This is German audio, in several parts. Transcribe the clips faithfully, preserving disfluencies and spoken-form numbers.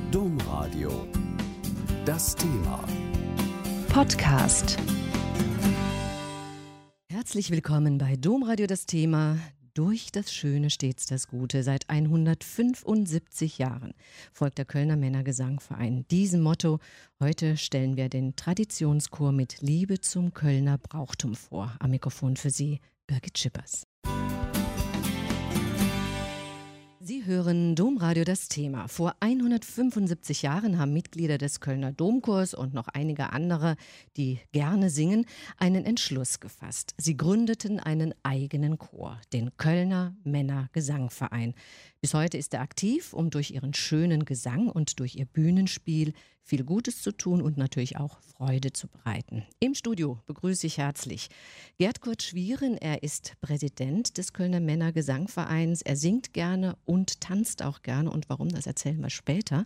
Domradio. Das Thema. Podcast. Herzlich willkommen bei Domradio das Thema. Durch das Schöne stets das Gute. Seit hundertfünfundsiebzig Jahren folgt der Kölner Männergesangverein diesem Motto. Heute stellen wir den Traditionschor mit Liebe zum Kölner Brauchtum vor. Am Mikrofon für Sie Birgit Schippers. Sie hören Domradio das Thema. Vor hundertfünfundsiebzig Jahren haben Mitglieder des Kölner Domchors und noch einige andere, die gerne singen, einen Entschluss gefasst. Sie gründeten einen eigenen Chor, den Kölner Männergesangverein. Bis heute ist er aktiv, um durch ihren schönen Gesang und durch ihr Bühnenspiel viel Gutes zu tun und natürlich auch Freude zu bereiten. Im Studio begrüße ich herzlich Gerd Kurt Schwieren. Er ist Präsident des Kölner Männergesangvereins. Er singt gerne und tanzt auch gerne. Und warum, das erzählen wir später.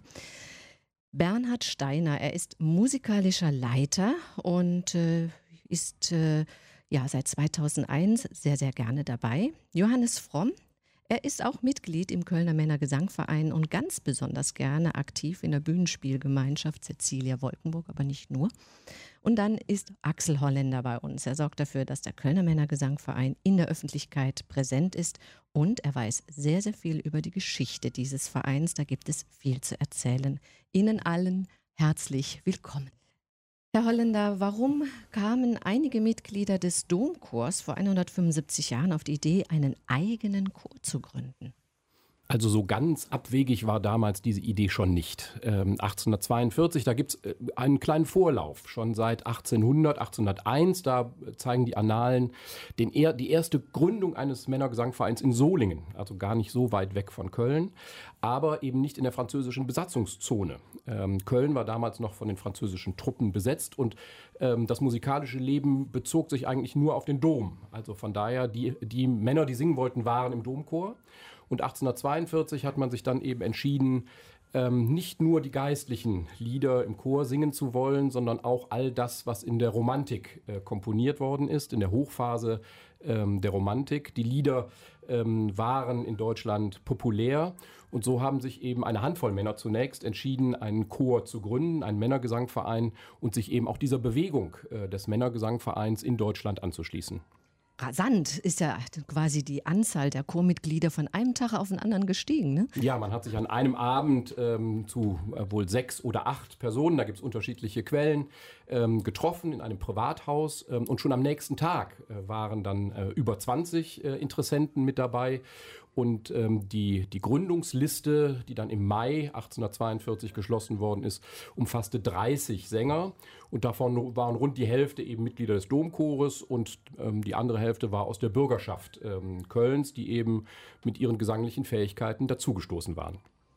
Bernhard Steiner, er ist musikalischer Leiter und äh, ist äh, ja, seit zweitausendeins sehr, sehr gerne dabei. Johannes Fromm. Er ist auch Mitglied im Kölner Männergesangverein und ganz besonders gerne aktiv in der Bühnenspielgemeinschaft Cäcilia Wolkenburg, aber nicht nur. Und dann ist Axel Holländer bei uns. Er sorgt dafür, dass der Kölner Männergesangverein in der Öffentlichkeit präsent ist und er weiß sehr, sehr viel über die Geschichte dieses Vereins. Da gibt es viel zu erzählen. Ihnen allen herzlich willkommen. Herr Holländer, warum kamen einige Mitglieder des Domchors vor hundertfünfundsiebzig Jahren auf die Idee, einen eigenen Chor zu gründen? Also so ganz abwegig war damals diese Idee schon nicht. Ähm, achtzehnhundertzweiundvierzig, da gibt es einen kleinen Vorlauf. Schon seit achtzehnhundert, achtzehnhunderteins, da zeigen die Annalen den, die erste Gründung eines Männergesangvereins in Solingen. Also gar nicht so weit weg von Köln, aber eben nicht in der französischen Besatzungszone. Ähm, Köln war damals noch von den französischen Truppen besetzt und ähm, das musikalische Leben bezog sich eigentlich nur auf den Dom. Also von daher, die, die Männer, die singen wollten, waren im Domchor. Und achtzehnhundertzweiundvierzig hat man sich dann eben entschieden, ähm, nicht nur die geistlichen Lieder im Chor singen zu wollen, sondern auch all das, was in der Romantik äh, komponiert worden ist, in der Hochphase ähm, der Romantik. Die Lieder ähm, waren in Deutschland populär und so haben sich eben eine Handvoll Männer zunächst entschieden, einen Chor zu gründen, einen Männergesangverein und sich eben auch dieser Bewegung äh, des Männergesangvereins in Deutschland anzuschließen. Rasant ist ja quasi die Anzahl der Chormitglieder von einem Tag auf den anderen gestiegen, ne? Ja, man hat sich an einem Abend ähm, zu äh, wohl sechs oder acht Personen, da gibt es unterschiedliche Quellen, ähm, getroffen in einem Privathaus. Ähm, und schon am nächsten Tag äh, waren dann äh, über zwanzig äh, Interessenten mit dabei. Und ähm, die, die Gründungsliste, die dann im Mai achtzehnhundertzweiundvierzig geschlossen worden ist, umfasste dreißig Sänger. Und davon waren rund die Hälfte eben Mitglieder des Domchores und ähm, die andere Hälfte war aus der Bürgerschaft ähm, Kölns, die eben mit ihren gesanglichen Fähigkeiten dazugestoßen waren.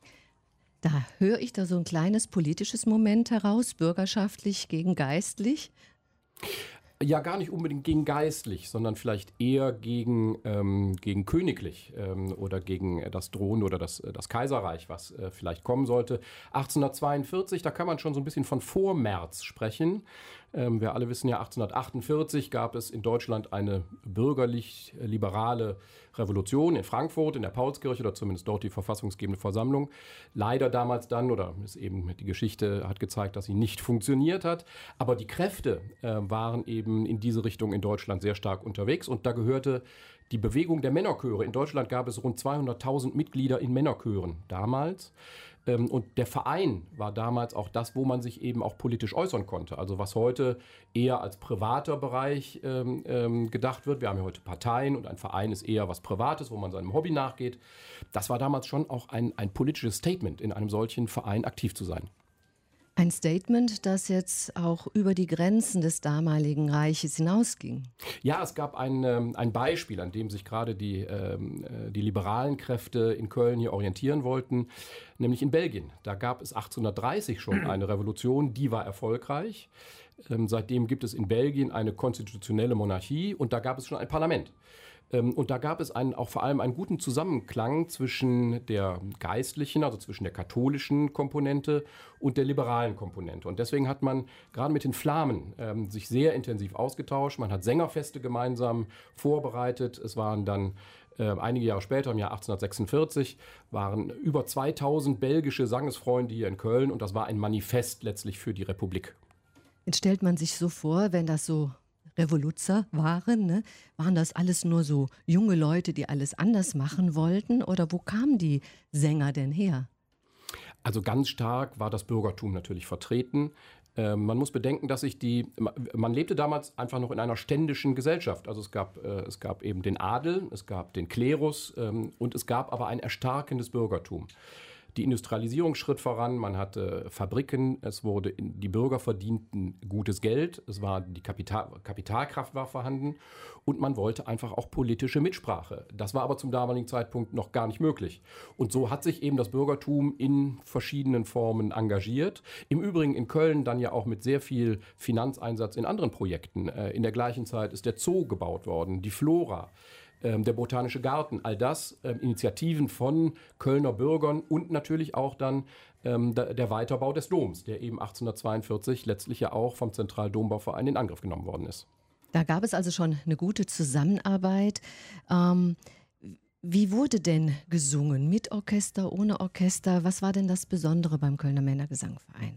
Da höre ich da so ein kleines politisches Moment heraus, bürgerschaftlich gegen geistlich. Ja, gar nicht unbedingt gegen geistlich, sondern vielleicht eher gegen, ähm, gegen königlich ähm, oder gegen das drohende oder das, das Kaiserreich, was äh, vielleicht kommen sollte. achtzehnhundertzweiundvierzig, da kann man schon so ein bisschen von Vormärz sprechen. Ähm, wir alle wissen ja, achtzehnhundertachtundvierzig gab es in Deutschland eine bürgerlich-liberale Revolution in Frankfurt, in der Paulskirche, oder zumindest dort die verfassungsgebende Versammlung. Leider damals dann, oder ist eben die Geschichte hat gezeigt, dass sie nicht funktioniert hat. Aber die Kräfte äh, waren eben in diese Richtung in Deutschland sehr stark unterwegs. Und da gehörte die Bewegung der Männerchöre. In Deutschland gab es rund zweihunderttausend Mitglieder in Männerchören damals. Und der Verein war damals auch das, wo man sich eben auch politisch äußern konnte. Also was heute eher als privater Bereich ähm, ähm, gedacht wird. Wir haben ja heute Parteien und ein Verein ist eher was Privates, wo man seinem Hobby nachgeht. Das war damals schon auch ein, ein politisches Statement, in einem solchen Verein aktiv zu sein. Ein Statement, das jetzt auch über die Grenzen des damaligen Reiches hinausging. Ja, es gab ein, ein Beispiel, an dem sich gerade die, äh, die liberalen Kräfte in Köln hier orientieren wollten, nämlich in Belgien. Da gab es achtzehnhundertdreißig schon eine Revolution, die war erfolgreich. Ähm, seitdem gibt es in Belgien eine konstitutionelle Monarchie und da gab es schon ein Parlament. Und da gab es einen, auch vor allem einen guten Zusammenklang zwischen der geistlichen, also zwischen der katholischen Komponente und der liberalen Komponente. Und deswegen hat man gerade mit den Flamen ähm, sich sehr intensiv ausgetauscht. Man hat Sängerfeste gemeinsam vorbereitet. Es waren dann Äh, einige Jahre später, im Jahr achtzehnhundertsechsundvierzig, waren über zweitausend belgische Sangesfreunde hier in Köln und das war ein Manifest letztlich für die Republik. Jetzt stellt man sich so vor, wenn das so Revoluzer waren, ne? Waren das alles nur so junge Leute, die alles anders machen wollten? Oder wo kamen die Sänger denn her? Also ganz stark war das Bürgertum natürlich vertreten. Äh, man muss bedenken, dass sich die, man lebte damals einfach noch in einer ständischen Gesellschaft. Also es gab, äh, es gab eben den Adel, es gab den Klerus ähm, und es gab aber ein erstarkendes Bürgertum. Die Industrialisierung schritt voran, man hatte Fabriken, es wurde in, die Bürger verdienten gutes Geld, es war die Kapital, Kapitalkraft war vorhanden und man wollte einfach auch politische Mitsprache. Das war aber zum damaligen Zeitpunkt noch gar nicht möglich. Und so hat sich eben das Bürgertum in verschiedenen Formen engagiert. Im Übrigen in Köln dann ja auch mit sehr viel Finanzeinsatz in anderen Projekten. In der gleichen Zeit ist der Zoo gebaut worden, die Flora, der Botanische Garten, all das äh, Initiativen von Kölner Bürgern und natürlich auch dann ähm, der, der Weiterbau des Doms, der eben achtzehnhundertzweiundvierzig letztlich ja auch vom Zentraldombauverein in Angriff genommen worden ist. Da gab es also schon eine gute Zusammenarbeit. Ähm, wie wurde denn gesungen? Mit Orchester, ohne Orchester? Was war denn das Besondere beim Kölner Männergesangverein?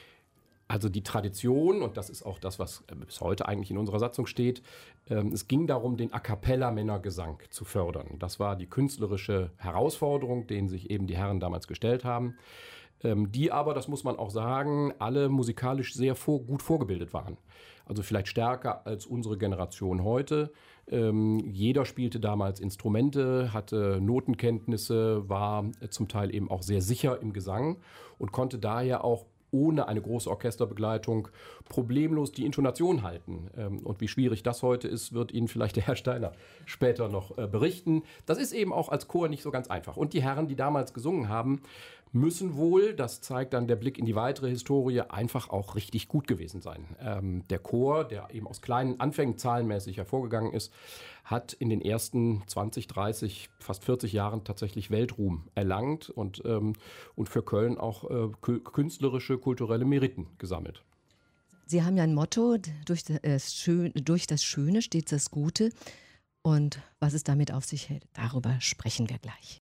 Also die Tradition, und das ist auch das, was bis heute eigentlich in unserer Satzung steht, ähm, es ging darum, den A-cappella-Männergesang zu fördern. Das war die künstlerische Herausforderung, denen sich eben die Herren damals gestellt haben, ähm, die aber, das muss man auch sagen, alle musikalisch sehr vor, gut vorgebildet waren. Also vielleicht stärker als unsere Generation heute. Ähm, jeder spielte damals Instrumente, hatte Notenkenntnisse, war zum Teil eben auch sehr sicher im Gesang und konnte daher auch ohne eine große Orchesterbegleitung problemlos die Intonation halten. Und wie schwierig das heute ist, wird Ihnen vielleicht der Herr Steiner später noch berichten. Das ist eben auch als Chor nicht so ganz einfach. Und die Herren, die damals gesungen haben, müssen wohl, das zeigt dann der Blick in die weitere Historie, einfach auch richtig gut gewesen sein. Ähm, der Chor, der eben aus kleinen Anfängen zahlenmäßig hervorgegangen ist, hat in den ersten zwanzig, dreißig, fast vierzig Jahren tatsächlich Weltruhm erlangt und, ähm, und für Köln auch äh, künstlerische, kulturelle Meriten gesammelt. Sie haben ja ein Motto, durch das, Schön, durch das Schöne steht das Gute. Und was es damit auf sich hält, darüber sprechen wir gleich.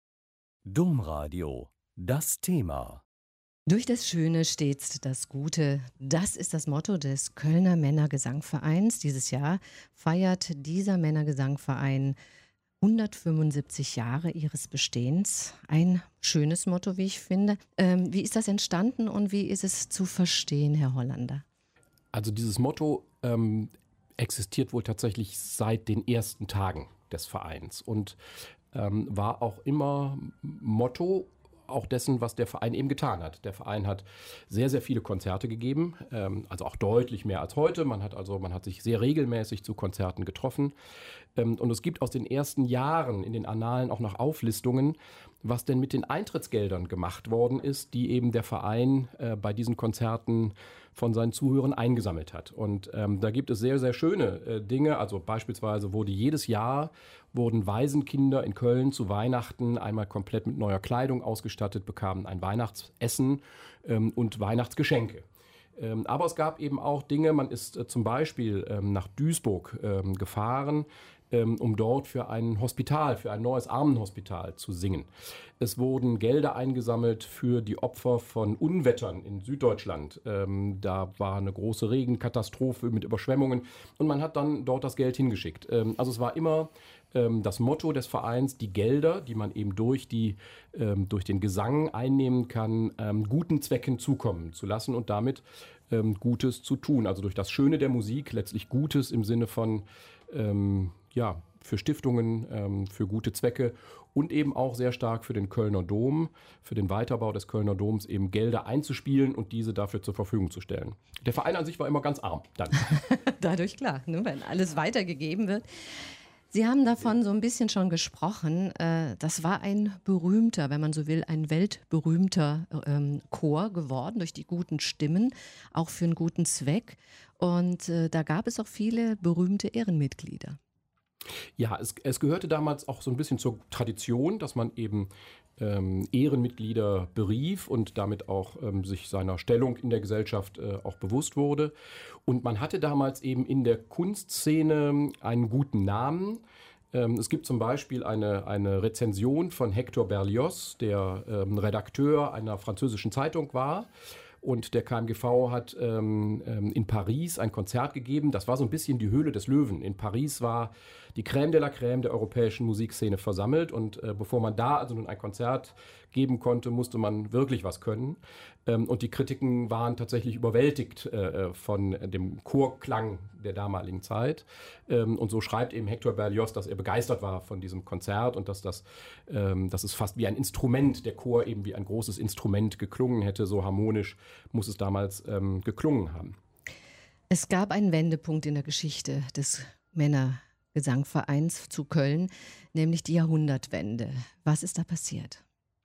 Domradio. Das Thema. Durch das Schöne steht das Gute. Das ist das Motto des Kölner Männergesangvereins. Dieses Jahr feiert dieser Männergesangverein hundertfünfundsiebzig Jahre ihres Bestehens. Ein schönes Motto, wie ich finde. Ähm, wie ist das entstanden und wie ist es zu verstehen, Herr Hollander? Also dieses Motto ähm, existiert wohl tatsächlich seit den ersten Tagen des Vereins und ähm, war auch immer Motto auch dessen, was der Verein eben getan hat. Der Verein hat sehr, sehr viele Konzerte gegeben, ähm, also auch deutlich mehr als heute. Man hat also, man hat sich sehr regelmäßig zu Konzerten getroffen. Ähm, und es gibt aus den ersten Jahren in den Annalen auch noch Auflistungen, was denn mit den Eintrittsgeldern gemacht worden ist, die eben der Verein äh, bei diesen Konzerten von seinen Zuhörern eingesammelt hat. Und ähm, da gibt es sehr, sehr schöne äh, Dinge. Also beispielsweise wurde jedes Jahr wurden Waisenkinder in Köln zu Weihnachten einmal komplett mit neuer Kleidung ausgestattet, bekamen ein Weihnachtsessen ähm, und Weihnachtsgeschenke. Ähm, aber es gab eben auch Dinge, man ist äh, zum Beispiel ähm, nach Duisburg ähm, gefahren, ähm, um dort für ein Hospital, für ein neues Armenhospital zu singen. Es wurden Gelder eingesammelt für die Opfer von Unwettern in Süddeutschland. Ähm, da war eine große Regenkatastrophe mit Überschwemmungen und man hat dann dort das Geld hingeschickt. Ähm, also es war immer ähm, das Motto des Vereins, die Gelder, die man eben durch, die, ähm, durch den Gesang einnehmen kann, ähm, guten Zwecken zukommen zu lassen und damit ähm, Gutes zu tun. Also durch das Schöne der Musik letztlich Gutes im Sinne von ähm, ja, für Stiftungen, ähm, für gute Zwecke und eben auch sehr stark für den Kölner Dom, für den Weiterbau des Kölner Doms eben Gelder einzuspielen und diese dafür zur Verfügung zu stellen. Der Verein an sich war immer ganz arm dann. Dadurch klar, ne, wenn alles weitergegeben wird. Sie haben davon so ein bisschen schon gesprochen. Äh, das war ein berühmter, wenn man so will, ein weltberühmter ähm, Chor geworden durch die guten Stimmen, auch für einen guten Zweck. Und äh, da gab es auch viele berühmte Ehrenmitglieder. Ja, es, es gehörte damals auch so ein bisschen zur Tradition, dass man eben ähm, Ehrenmitglieder berief und damit auch ähm, sich seiner Stellung in der Gesellschaft äh, auch bewusst wurde. Und man hatte damals eben in der Kunstszene einen guten Namen. Ähm, es gibt zum Beispiel eine, eine Rezension von Hector Berlioz, der ähm, Redakteur einer französischen Zeitung war. Und der K M G V hat ähm, in Paris ein Konzert gegeben. Das war so ein bisschen die Höhle des Löwen. In Paris war die Crème de la Crème der europäischen Musikszene versammelt. Und äh, bevor man da also nun ein Konzert geben konnte, musste man wirklich was können. Ähm, und die Kritiken waren tatsächlich überwältigt äh, von dem Chorklang der damaligen Zeit. Ähm, und so schreibt eben Hector Berlioz, dass er begeistert war von diesem Konzert und dass das, ähm, dass es fast wie ein Instrument, der Chor eben wie ein großes Instrument geklungen hätte, so harmonisch muss es damals ähm, geklungen haben. Es gab einen Wendepunkt in der Geschichte des Männergesangvereins zu Köln, nämlich die Jahrhundertwende. Was ist da passiert?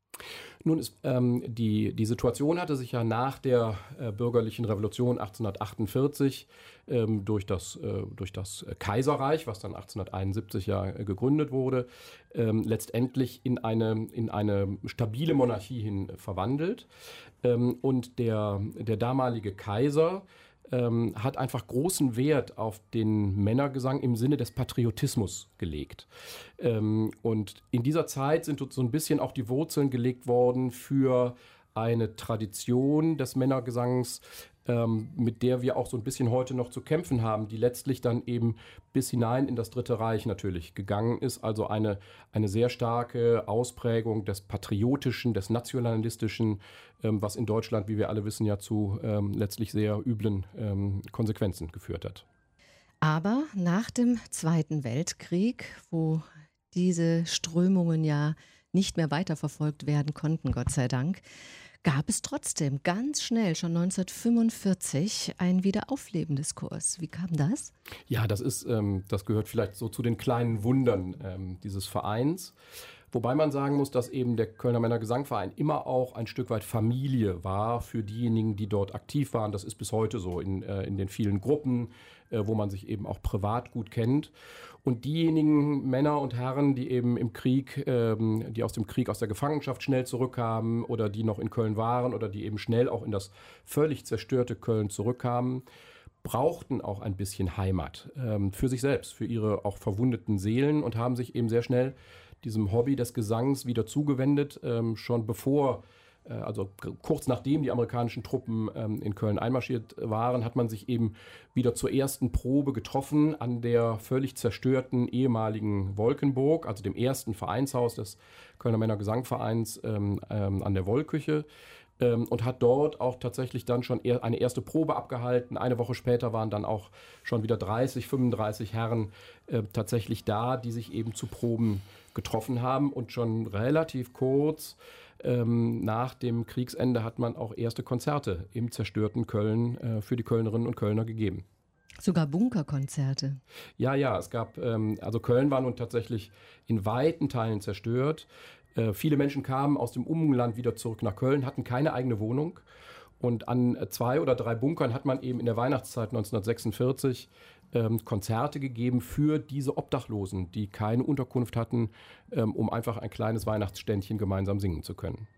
Nun, ist, ähm, die, die Situation hatte sich ja nach der äh, bürgerlichen Revolution achtzehnhundertachtundvierzig ähm, durch, das, äh, durch das Kaiserreich, was dann achtzehnhunderteinundsiebzig ja äh, gegründet wurde, ähm, letztendlich in eine, in eine stabile Monarchie hin verwandelt. Ähm, und der, der damalige Kaiser ähm, hat einfach großen Wert auf den Männergesang im Sinne des Patriotismus gelegt. Ähm, und in dieser Zeit sind so ein bisschen auch die Wurzeln gelegt worden für eine Tradition des Männergesangs, ähm, mit der wir auch so ein bisschen heute noch zu kämpfen haben, die letztlich dann eben bis hinein in das Dritte Reich natürlich gegangen ist. Also eine, eine sehr starke Ausprägung des Patriotischen, des Nationalistischen, ähm, was in Deutschland, wie wir alle wissen, ja zu ähm, letztlich sehr üblen ähm, Konsequenzen geführt hat. Aber nach dem Zweiten Weltkrieg, wo diese Strömungen ja nicht mehr weiterverfolgt werden konnten, Gott sei Dank, gab es trotzdem ganz schnell, schon neunzehnhundertfünfundvierzig, ein Wiederaufleben des Chors. Wie kam das? Ja, das ist, ähm, das gehört vielleicht so zu den kleinen Wundern ähm, dieses Vereins. Wobei man sagen muss, dass eben der Kölner Männergesangverein immer auch ein Stück weit Familie war für diejenigen, die dort aktiv waren. Das ist bis heute so in, äh, in den vielen Gruppen, äh, wo man sich eben auch privat gut kennt. Und diejenigen Männer und Herren, die eben im Krieg, ähm, die aus dem Krieg, aus der Gefangenschaft schnell zurückkamen oder die noch in Köln waren oder die eben schnell auch in das völlig zerstörte Köln zurückkamen, brauchten auch ein bisschen Heimat ähm, für sich selbst, für ihre auch verwundeten Seelen und haben sich eben sehr schnell diesem Hobby des Gesangs wieder zugewendet, ähm, schon bevor, äh, also kurz nachdem die amerikanischen Truppen ähm, in Köln einmarschiert waren, hat man sich eben wieder zur ersten Probe getroffen an der völlig zerstörten ehemaligen Wolkenburg, also dem ersten Vereinshaus des Kölner Männergesangvereins ähm, ähm, an der Wollküche. Ähm, und hat dort auch tatsächlich dann schon er, eine erste Probe abgehalten. Eine Woche später waren dann auch schon wieder dreißig, fünfunddreißig Herren äh, tatsächlich da, die sich eben zu Proben getroffen haben. Und schon relativ kurz ähm, nach dem Kriegsende hat man auch erste Konzerte im zerstörten Köln äh, für die Kölnerinnen und Kölner gegeben. Sogar Bunkerkonzerte. Ja, ja, es gab, ähm, also Köln war nun tatsächlich in weiten Teilen zerstört. Äh, viele Menschen kamen aus dem Umland wieder zurück nach Köln, hatten keine eigene Wohnung. Und an zwei oder drei Bunkern hat man eben in der Weihnachtszeit neunzehnhundertsechsundvierzig ähm, Konzerte gegeben für diese Obdachlosen, die keine Unterkunft hatten, ähm, um einfach ein kleines Weihnachtsständchen gemeinsam singen zu können.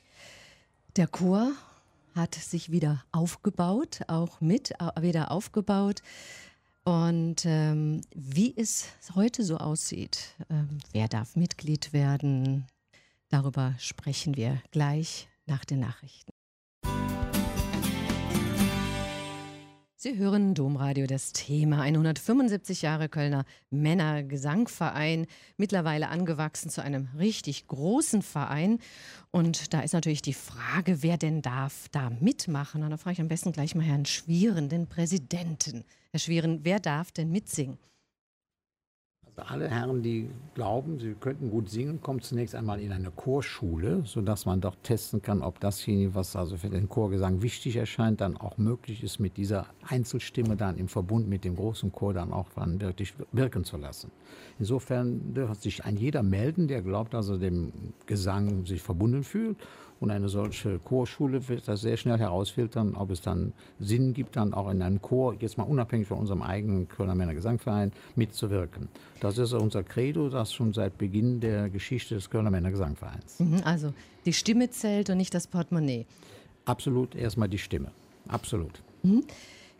Der Chor hat sich wieder aufgebaut, auch mit äh, wieder aufgebaut. Und ähm, wie es heute so aussieht, ähm, wer darf Mitglied werden, darüber sprechen wir gleich nach den Nachrichten. Sie hören Domradio, das Thema. hundertfünfundsiebzig Jahre Kölner Männergesangverein, mittlerweile angewachsen zu einem richtig großen Verein. Und da ist natürlich die Frage, wer denn darf da mitmachen? Und da frage ich am besten gleich mal Herrn Schwieren, den Präsidenten. Herr Schwieren, wer darf denn mitsingen? Also alle Herren, die glauben, sie könnten gut singen, kommen zunächst einmal in eine Chorschule, sodass man dort testen kann, ob dasjenige, was also für den Chorgesang wichtig erscheint, dann auch möglich ist, mit dieser Einzelstimme dann im Verbund mit dem großen Chor dann auch dann wirklich wirken zu lassen. Insofern dürfte sich ein jeder melden, der glaubt, dass er dem Gesang sich verbunden fühlt. Und eine solche Chorschule wird das sehr schnell herausfiltern, ob es dann Sinn gibt, dann auch in einem Chor, jetzt mal unabhängig von unserem eigenen Kölner Männergesangverein, mitzuwirken. Das ist unser Credo, das schon seit Beginn der Geschichte des Kölner Männergesangvereins. Also die Stimme zählt und nicht das Portemonnaie. Absolut, erstmal die Stimme. Absolut. Mhm.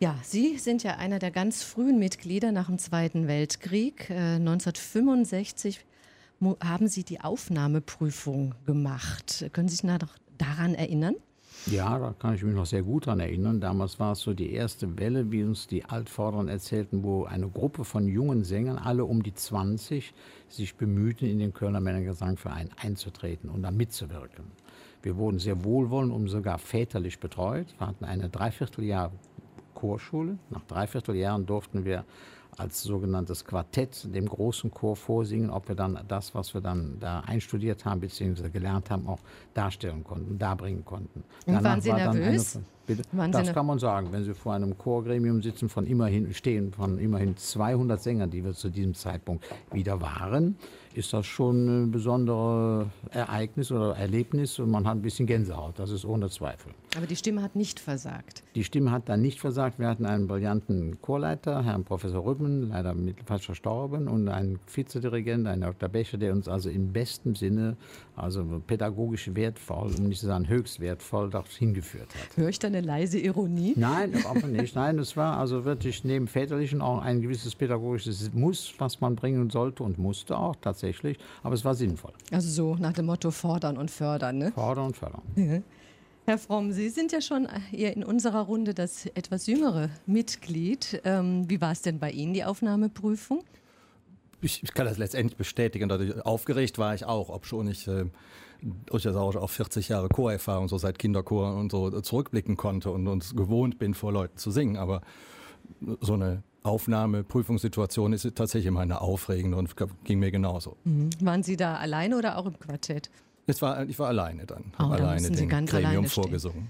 Ja, Sie sind ja einer der ganz frühen Mitglieder nach dem Zweiten Weltkrieg. Äh, neunzehnhundertfünfundsechzig mo- haben Sie die Aufnahmeprüfung gemacht. Können Sie sich noch daran erinnern? Ja, da kann ich mich noch sehr gut daran erinnern. Damals war es so die erste Welle, wie uns die Altvorderen erzählten, wo eine Gruppe von jungen Sängern, alle um die zwanzig, sich bemühten, in den Kölner Männergesangverein einzutreten und da mitzuwirken. Wir wurden sehr wohlwollend und sogar väterlich betreut. Wir hatten eine Dreivierteljahr Chorschule. Nach Dreivierteljahren durften wir als sogenanntes Quartett dem großen Chor vorsingen, ob wir dann das, was wir dann da einstudiert haben bzw. gelernt haben, auch darstellen konnten, darbringen konnten. Und Danach waren Sie war dann nervös? Eine, bitte? Waren Sie Das ner- kann man sagen, wenn Sie vor einem Chorgremium sitzen, von immerhin stehen von immerhin zweihundert Sängern, die wir zu diesem Zeitpunkt wieder waren, ist das schon ein besonderes Ereignis oder Erlebnis und man hat ein bisschen Gänsehaut, das ist ohne Zweifel. Aber die Stimme hat nicht versagt. Die Stimme hat dann nicht versagt. Wir hatten einen brillanten Chorleiter, Herrn Professor Rübben, leider mittelfalsch verstorben, und einen Vizedirigent, einen Doktor Becher, der uns also im besten Sinne, also pädagogisch wertvoll, um nicht zu sagen höchst wertvoll, dorthin geführt hat. Höre ich da eine leise Ironie? Nein, aber nicht. Nein, es war also wirklich neben Väterlichen auch ein gewisses pädagogisches Muss, was man bringen sollte und musste auch tatsächlich. Aber es war sinnvoll. Also so nach dem Motto fordern und fördern, ne? Fordern und fördern. Herr Fromm, Sie sind ja schon eher in unserer Runde das etwas jüngere Mitglied. Ähm, wie war es denn bei Ihnen, die Aufnahmeprüfung? Ich, ich kann das letztendlich bestätigen. Dadurch aufgeregt war ich auch, obschon ich äh, durchaus auch auf vierzig Jahre Chorerfahrung, so seit Kinderchor und so zurückblicken konnte und uns gewohnt bin, vor Leuten zu singen. Aber so eine Aufnahmeprüfungssituation ist tatsächlich immer eine aufregende und ging mir genauso. Mhm. Waren Sie da alleine oder auch im Quartett? Es war, ich war alleine dann, Oh, habe da alleine mussten Sie den ganz Gremium alleine stehen. vorgesungen.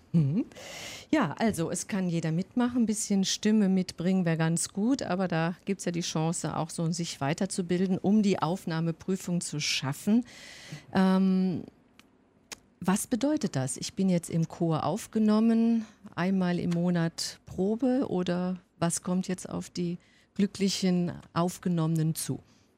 Ja, also es kann jeder mitmachen, ein bisschen Stimme mitbringen wäre ganz gut, aber da gibt es ja die Chance, auch so sich weiterzubilden, um die Aufnahmeprüfung zu schaffen. Ähm, was bedeutet das? Ich bin jetzt im Chor aufgenommen, einmal im Monat Probe, oder was kommt jetzt auf die glücklichen Aufgenommenen zu?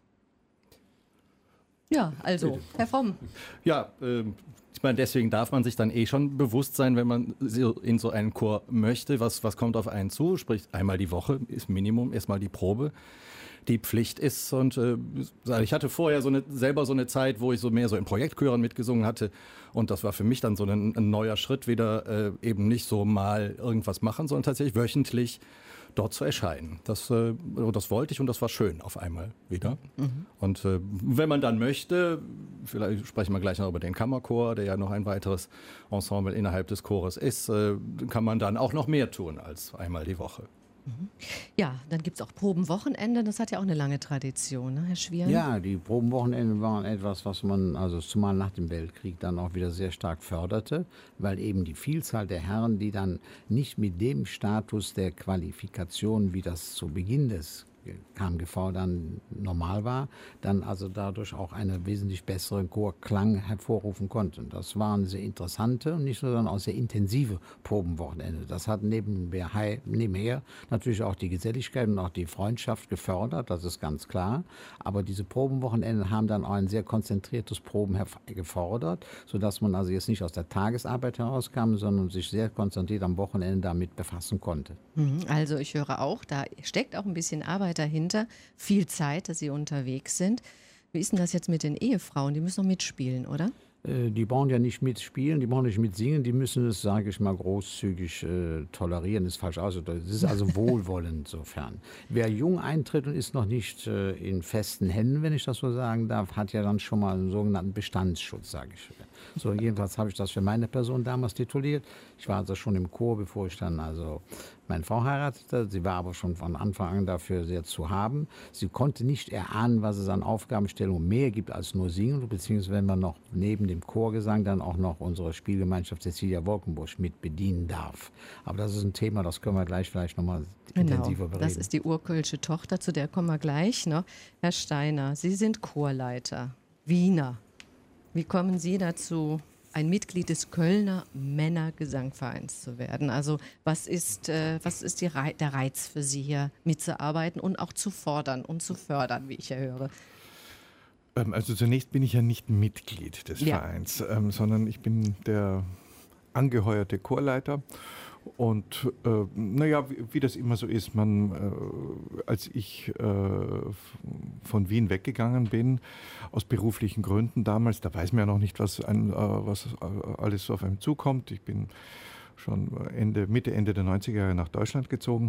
Ja, also, Herr Fromm. Ja, äh, ich meine, deswegen darf man sich dann eh schon bewusst sein, wenn man so in so einen Chor möchte, was, was kommt auf einen zu. Sprich, einmal die Woche ist Minimum, erstmal die Probe, die Pflicht ist. Und äh, ich hatte vorher so eine, selber so eine Zeit, wo ich so mehr so in Projektchören mitgesungen hatte. Und das war für mich dann so ein, ein neuer Schritt, wieder äh, eben nicht so mal irgendwas machen, sondern tatsächlich wöchentlich dort zu erscheinen. Das, äh, das wollte ich und das war schön auf einmal wieder. Mhm. Und äh, wenn man dann möchte, vielleicht sprechen wir gleich noch über den Kammerchor, der ja noch ein weiteres Ensemble innerhalb des Chores ist, äh, kann man dann auch noch mehr tun als einmal die Woche. Ja, dann gibt es auch Probenwochenende, das hat ja auch eine lange Tradition, ne, Herr Schwieren? Ja, die Probenwochenende waren etwas, was man also zumal nach dem Weltkrieg dann auch wieder sehr stark förderte, weil eben die Vielzahl der Herren, die dann nicht mit dem Status der Qualifikation, wie das zu Beginn des K M G V dann normal war, dann also dadurch auch einen wesentlich besseren Chorklang hervorrufen konnten. Das waren sehr interessante und nicht nur dann auch sehr intensive Probenwochenende. Das hat nebenher, nebenher natürlich auch die Geselligkeit und auch die Freundschaft gefördert, das ist ganz klar. Aber diese Probenwochenende haben dann auch ein sehr konzentriertes Proben gefordert, sodass man also jetzt nicht aus der Tagesarbeit herauskam, sondern sich sehr konzentriert am Wochenende damit befassen konnte. Also ich höre auch, da steckt auch ein bisschen Arbeit dahinter, viel Zeit, dass Sie unterwegs sind. Wie ist denn das jetzt mit den Ehefrauen? Die müssen noch mitspielen, oder? Die brauchen ja nicht mitspielen, die brauchen nicht mitsingen, die müssen es, sage ich mal, großzügig äh, tolerieren, ist falsch ausgedrückt. Es ist also wohlwollend insofern. Wer jung eintritt und ist noch nicht äh, in festen Händen, wenn ich das so sagen darf, hat ja dann schon mal einen sogenannten Bestandsschutz, sage ich. So, jedenfalls habe ich das für meine Person damals tituliert. Ich war also schon im Chor, bevor ich dann also meine Frau heiratete. Sie war aber schon von Anfang an dafür sehr zu haben. Sie konnte nicht erahnen, was es an Aufgabenstellungen mehr gibt als nur Singen, beziehungsweise wenn man noch neben dem Chorgesang dann auch noch unsere Spielgemeinschaft Cecilia Wolkenbusch mit bedienen darf. Aber das ist ein Thema, das können wir gleich vielleicht nochmal intensiver bereden. Das ist die urkölsche Tochter, zu der kommen wir gleich noch. Herr Steiner, Sie sind Chorleiter, Wiener. Wie kommen Sie dazu, ein Mitglied des Kölner Männergesangvereins zu werden? Also was ist, äh, was ist die Re- der Reiz für Sie, hier mitzuarbeiten und auch zu fordern und zu fördern, wie ich ja höre? Ähm, also zunächst bin ich ja nicht Mitglied des Ja. Vereins, ähm, sondern ich bin der angeheuerte Chorleiter. Und äh, naja, wie, wie das immer so ist, man, äh, als ich äh, von Wien weggegangen bin, aus beruflichen Gründen damals, da weiß man ja noch nicht, was, ein, äh, was alles so auf einem zukommt. Ich bin schon Ende, Mitte, Ende der neunziger Jahre nach Deutschland gezogen.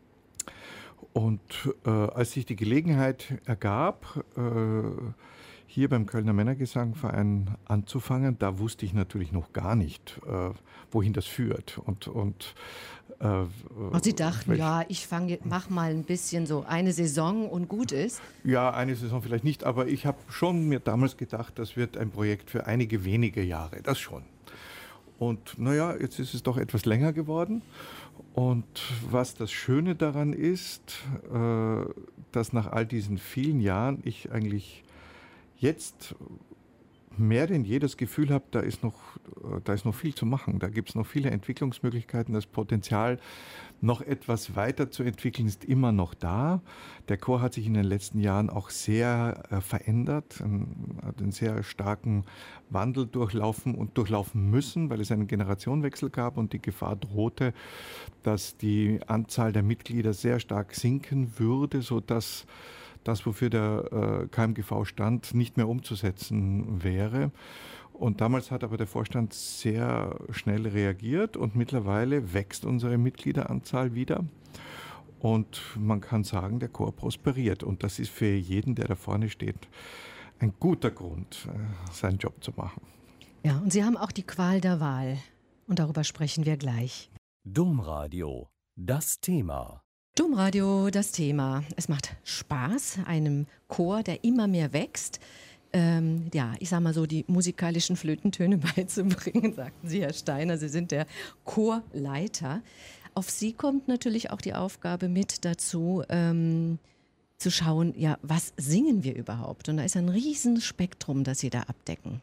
Und äh, als sich die Gelegenheit ergab, äh, hier beim Kölner Männergesangverein anzufangen, da wusste ich natürlich noch gar nicht, äh, wohin das führt. Und, und, äh, und Sie dachten, ja, ich fange, mach mal ein bisschen so eine Saison und gut ist? Ja, eine Saison vielleicht nicht, aber ich habe schon mir damals gedacht, das wird ein Projekt für einige wenige Jahre, das schon. Und naja, jetzt ist es doch etwas länger geworden. Und was das Schöne daran ist, äh, dass nach all diesen vielen Jahren ich eigentlich jetzt mehr denn je das Gefühl habe, da ist noch, da ist noch viel zu machen. Da gibt es noch viele Entwicklungsmöglichkeiten. Das Potenzial, noch etwas weiter zu entwickeln, ist immer noch da. Der Chor hat sich in den letzten Jahren auch sehr äh, verändert, ähm, hat einen sehr starken Wandel durchlaufen und durchlaufen müssen, weil es einen Generationenwechsel gab und die Gefahr drohte, dass die Anzahl der Mitglieder sehr stark sinken würde, sodass das, wofür der äh, K M G V stand, nicht mehr umzusetzen wäre. Und damals hat aber der Vorstand sehr schnell reagiert und mittlerweile wächst unsere Mitgliederanzahl wieder. Und man kann sagen, der Chor prosperiert. Und das ist für jeden, der da vorne steht, ein guter Grund, äh, seinen Job zu machen. Ja, und Sie haben auch die Qual der Wahl. Und darüber sprechen wir gleich. Domradio, das Thema. Domradio, das Thema. Es macht Spaß, einem Chor, der immer mehr wächst, ähm, ja, ich sag mal so, die musikalischen Flötentöne beizubringen, sagten Sie, Herr Steiner. Sie sind der Chorleiter. Auf Sie kommt natürlich auch die Aufgabe mit dazu, ähm, zu schauen, ja, was singen wir überhaupt? Und da ist ein Riesenspektrum, das Sie da abdecken.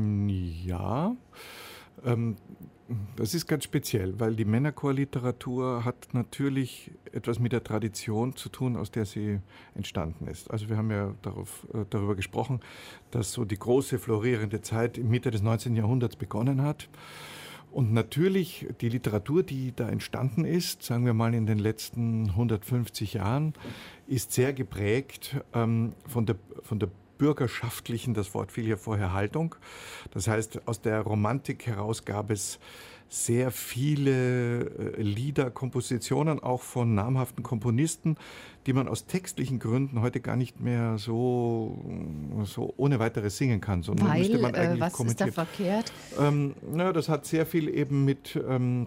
Ja, ähm, das ist ganz speziell, weil die Männerchorliteratur hat natürlich etwas mit der Tradition zu tun, aus der sie entstanden ist. Also wir haben ja darauf, äh, darüber gesprochen, dass so die große florierende Zeit in Mitte des neunzehnten Jahrhunderts begonnen hat. Und natürlich die Literatur, die da entstanden ist, sagen wir mal in den letzten hundertfünfzig Jahren, ist sehr geprägt ähm, von der, von der bürgerschaftlichen, das Wort fiel hier vorher, Haltung. Das heißt, aus der Romantik heraus gab es sehr viele äh, Lieder, Kompositionen, auch von namhaften Komponisten, die man aus textlichen Gründen heute gar nicht mehr so, so ohne weiteres singen kann. So, Weil, müsste man eigentlich äh, was ist da verkehrt? Ähm, na, das hat sehr viel eben mit... Ähm,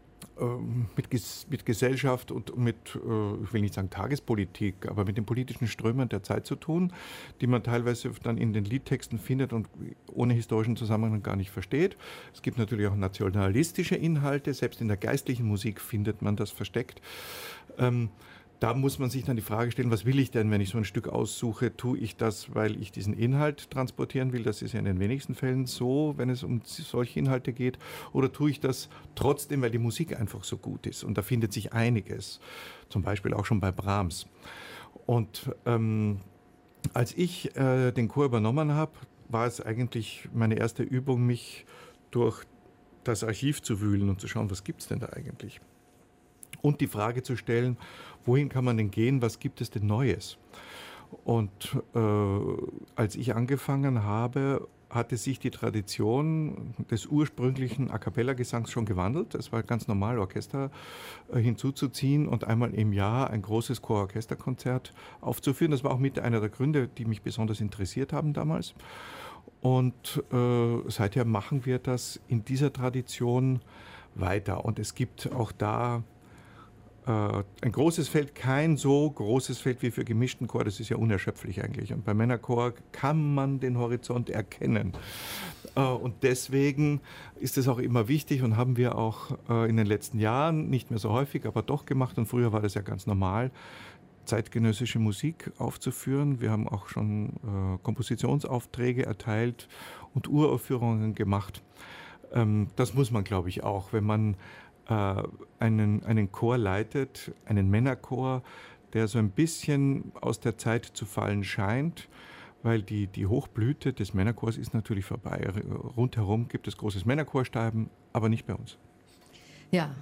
Mit, Ges- mit Gesellschaft und mit, äh, ich will nicht sagen Tagespolitik, aber mit den politischen Strömen der Zeit zu tun, die man teilweise dann in den Liedtexten findet und ohne historischen Zusammenhang gar nicht versteht. Es gibt natürlich auch nationalistische Inhalte, selbst in der geistlichen Musik findet man das versteckt. Ähm, Da muss man sich dann die Frage stellen, was will ich denn, wenn ich so ein Stück aussuche? Tue ich das, weil ich diesen Inhalt transportieren will? Das ist ja in den wenigsten Fällen so, wenn es um solche Inhalte geht. Oder tue ich das trotzdem, weil die Musik einfach so gut ist? Und da findet sich einiges, zum Beispiel auch schon bei Brahms. Und ähm, als ich äh, den Chor übernommen habe, war es eigentlich meine erste Übung, mich durch das Archiv zu wühlen und zu schauen, was gibt es denn da eigentlich? Und die Frage zu stellen, wohin kann man denn gehen, was gibt es denn Neues? Und äh, als ich angefangen habe, hatte sich die Tradition des ursprünglichen A-cappella-Gesangs schon gewandelt. Es war ganz normal, Orchester äh, hinzuzuziehen und einmal im Jahr ein großes Chor-Orchester-Konzert aufzuführen. Das war auch mit einer der Gründe, die mich besonders interessiert haben damals. Und äh, seither machen wir das in dieser Tradition weiter. Und es gibt auch da ein großes Feld, kein so großes Feld wie für gemischten Chor, das ist ja unerschöpflich eigentlich. Und beim Männerchor kann man den Horizont erkennen. Und deswegen ist es auch immer wichtig und haben wir auch in den letzten Jahren, nicht mehr so häufig, aber doch gemacht, und früher war das ja ganz normal, zeitgenössische Musik aufzuführen. Wir haben auch schon Kompositionsaufträge erteilt und Uraufführungen gemacht. Das muss man, glaube ich, auch, wenn man Einen, einen Chor leitet, einen Männerchor, der so ein bisschen aus der Zeit zu fallen scheint, weil die, die Hochblüte des Männerchors ist natürlich vorbei. Rundherum gibt es großes Männerchorsterben, aber nicht bei uns. Ja,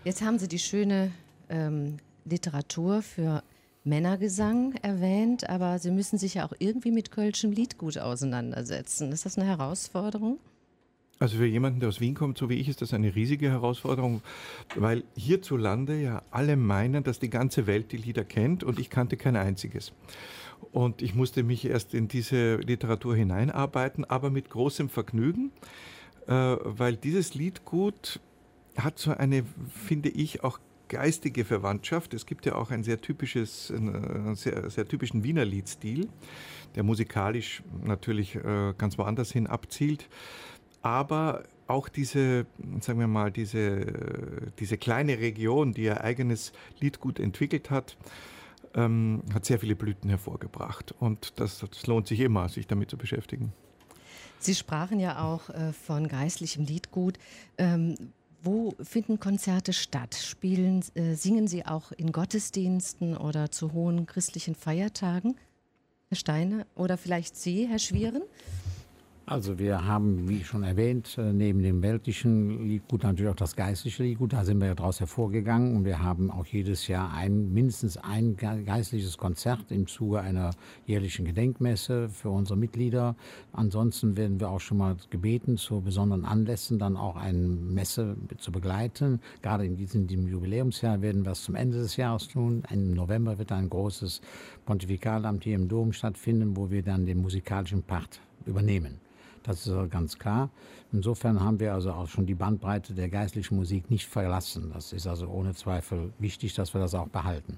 Jetzt haben Sie die schöne ähm, Literatur für Männergesang erwähnt, aber Sie müssen sich ja auch irgendwie mit kölschem Liedgut auseinandersetzen. Ist das eine Herausforderung? Also für jemanden, der aus Wien kommt, so wie ich, ist das eine riesige Herausforderung, weil hierzulande ja alle meinen, dass die ganze Welt die Lieder kennt und ich kannte kein einziges. Und ich musste mich erst in diese Literatur hineinarbeiten, aber mit großem Vergnügen, äh, weil dieses Liedgut hat so eine, finde ich, auch geistige Verwandtschaft. Es gibt ja auch ein sehr typisches, einen sehr, sehr typischen Wiener Liedstil, der musikalisch natürlich äh, ganz woanders hin abzielt. Aber auch diese, sagen wir mal, diese, diese kleine Region, die ihr eigenes Liedgut entwickelt hat, ähm, hat sehr viele Blüten hervorgebracht. Und das, das lohnt sich immer, sich damit zu beschäftigen. Sie sprachen ja auch äh, von geistlichem Liedgut. Ähm, wo finden Konzerte statt? Spielen, äh, singen Sie auch in Gottesdiensten oder zu hohen christlichen Feiertagen, Herr Steiner? Oder vielleicht Sie, Herr Schwieren? Also wir haben, wie schon erwähnt, neben dem weltlichen Liedgut natürlich auch das geistliche Liedgut. Da sind wir ja daraus hervorgegangen und wir haben auch jedes Jahr ein, mindestens ein geistliches Konzert im Zuge einer jährlichen Gedenkmesse für unsere Mitglieder. Ansonsten werden wir auch schon mal gebeten, zu besonderen Anlässen dann auch eine Messe zu begleiten. Gerade in diesem Jubiläumsjahr werden wir es zum Ende des Jahres tun. Im November wird ein großes Pontifikalamt hier im Dom stattfinden, wo wir dann den musikalischen Part übernehmen. Das ist ganz klar. Insofern haben wir also auch schon die Bandbreite der geistlichen Musik nicht verlassen. Das ist also ohne Zweifel wichtig, dass wir das auch behalten.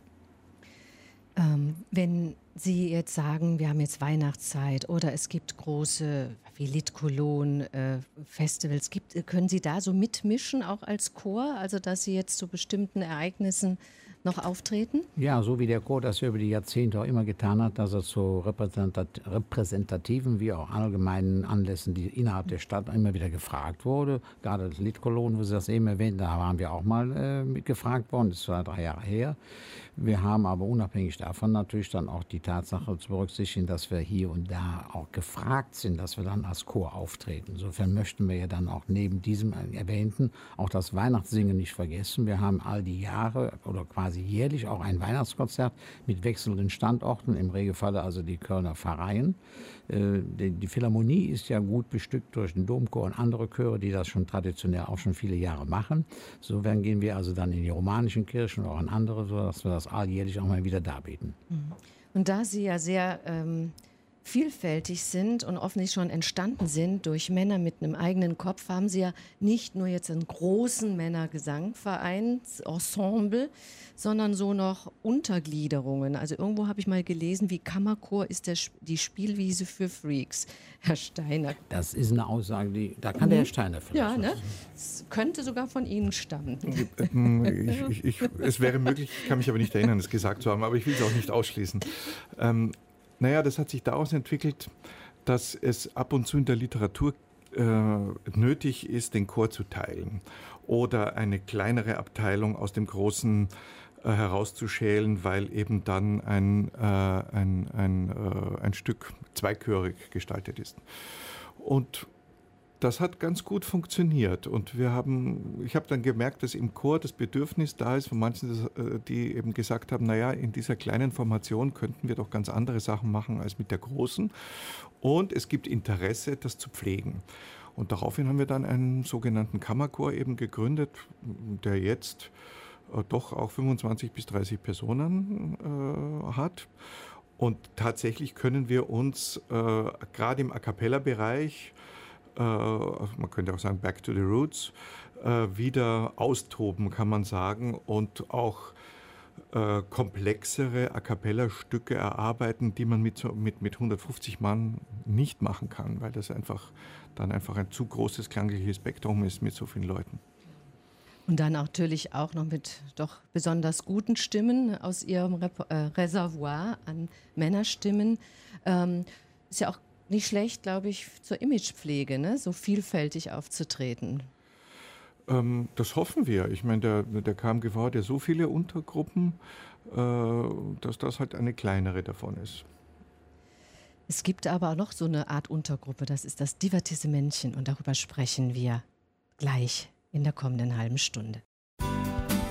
Ähm, wenn Sie jetzt sagen, wir haben jetzt Weihnachtszeit oder es gibt große, wie Liedkolon, äh, Festivals, gibt, können Sie da so mitmischen, auch als Chor? Also dass Sie jetzt zu bestimmten Ereignissen noch auftreten? Ja, so wie der Chor das ja über die Jahrzehnte auch immer getan hat, dass er zu repräsentat- repräsentativen wie auch allgemeinen Anlässen, die innerhalb der Stadt immer wieder gefragt wurde. Gerade das Liedkolon, wo Sie das eben erwähnt, da waren wir auch mal äh, mit gefragt worden, das war drei Jahre her. Wir haben aber unabhängig davon natürlich dann auch die Tatsache zu berücksichtigen, dass wir hier und da auch gefragt sind, dass wir dann als Chor auftreten. Insofern möchten wir ja dann auch neben diesem Erwähnten auch das Weihnachtssingen nicht vergessen. Wir haben all die Jahre oder quasi jährlich auch ein Weihnachtskonzert mit wechselnden Standorten, im Regelfall also die Kölner Pfarreien. Die Philharmonie ist ja gut bestückt durch den Domchor und andere Chöre, die das schon traditionell auch schon viele Jahre machen. Insofern gehen wir also dann in die romanischen Kirchen oder auch in andere, sodass wir das alljährlich auch mal wieder darbieten. Und da Sie ja sehr ähm, vielfältig sind und offensichtlich schon entstanden sind durch Männer mit einem eigenen Kopf, haben Sie ja nicht nur jetzt einen großen Männergesangverein, Ensemble, sondern so noch Untergliederungen. Also irgendwo habe ich mal gelesen, wie Kammerchor ist der, die Spielwiese für Freaks. Herr Steiner. Das ist eine Aussage, die, da kann der Herr Steiner vielleicht. Ja, ne? Es könnte sogar von Ihnen stammen. Ich, ich, ich, es wäre möglich, ich kann mich aber nicht erinnern, es gesagt zu haben, aber ich will es auch nicht ausschließen. Ähm, naja, das hat sich daraus entwickelt, dass es ab und zu in der Literatur äh, nötig ist, den Chor zu teilen oder eine kleinere Abteilung aus dem großen äh, herauszuschälen, weil eben dann ein, äh, ein, ein, äh, ein Stück zweichörig gestaltet ist. Und das hat ganz gut funktioniert und wir haben, ich habe dann gemerkt, dass im Chor das Bedürfnis da ist von manchen, die eben gesagt haben, naja, in dieser kleinen Formation könnten wir doch ganz andere Sachen machen als mit der großen und es gibt Interesse, das zu pflegen. Und daraufhin haben wir dann einen sogenannten Kammerchor eben gegründet, der jetzt äh, doch auch fünfundzwanzig bis dreißig Personen äh, hat. Und tatsächlich können wir uns äh, gerade im A-Cappella-Bereich, man könnte auch sagen Back to the Roots, wieder austoben, kann man sagen, und auch komplexere A-Cappella-Stücke erarbeiten, die man mit, mit, mit hundertfünfzig Mann nicht machen kann, weil das einfach dann einfach ein zu großes klangliches Spektrum ist mit so vielen Leuten. Und dann natürlich auch noch mit doch besonders guten Stimmen aus Ihrem Rep- äh, Reservoir an Männerstimmen. Ähm, ist ja auch nicht schlecht, glaube ich, zur Imagepflege, ne? So vielfältig aufzutreten. Ähm, das hoffen wir. Ich meine, der, der K M G V hat ja so viele Untergruppen, äh, dass das halt eine kleinere davon ist. Es gibt aber auch noch so eine Art Untergruppe, das ist das Divertissementchen und darüber sprechen wir gleich in der kommenden halben Stunde.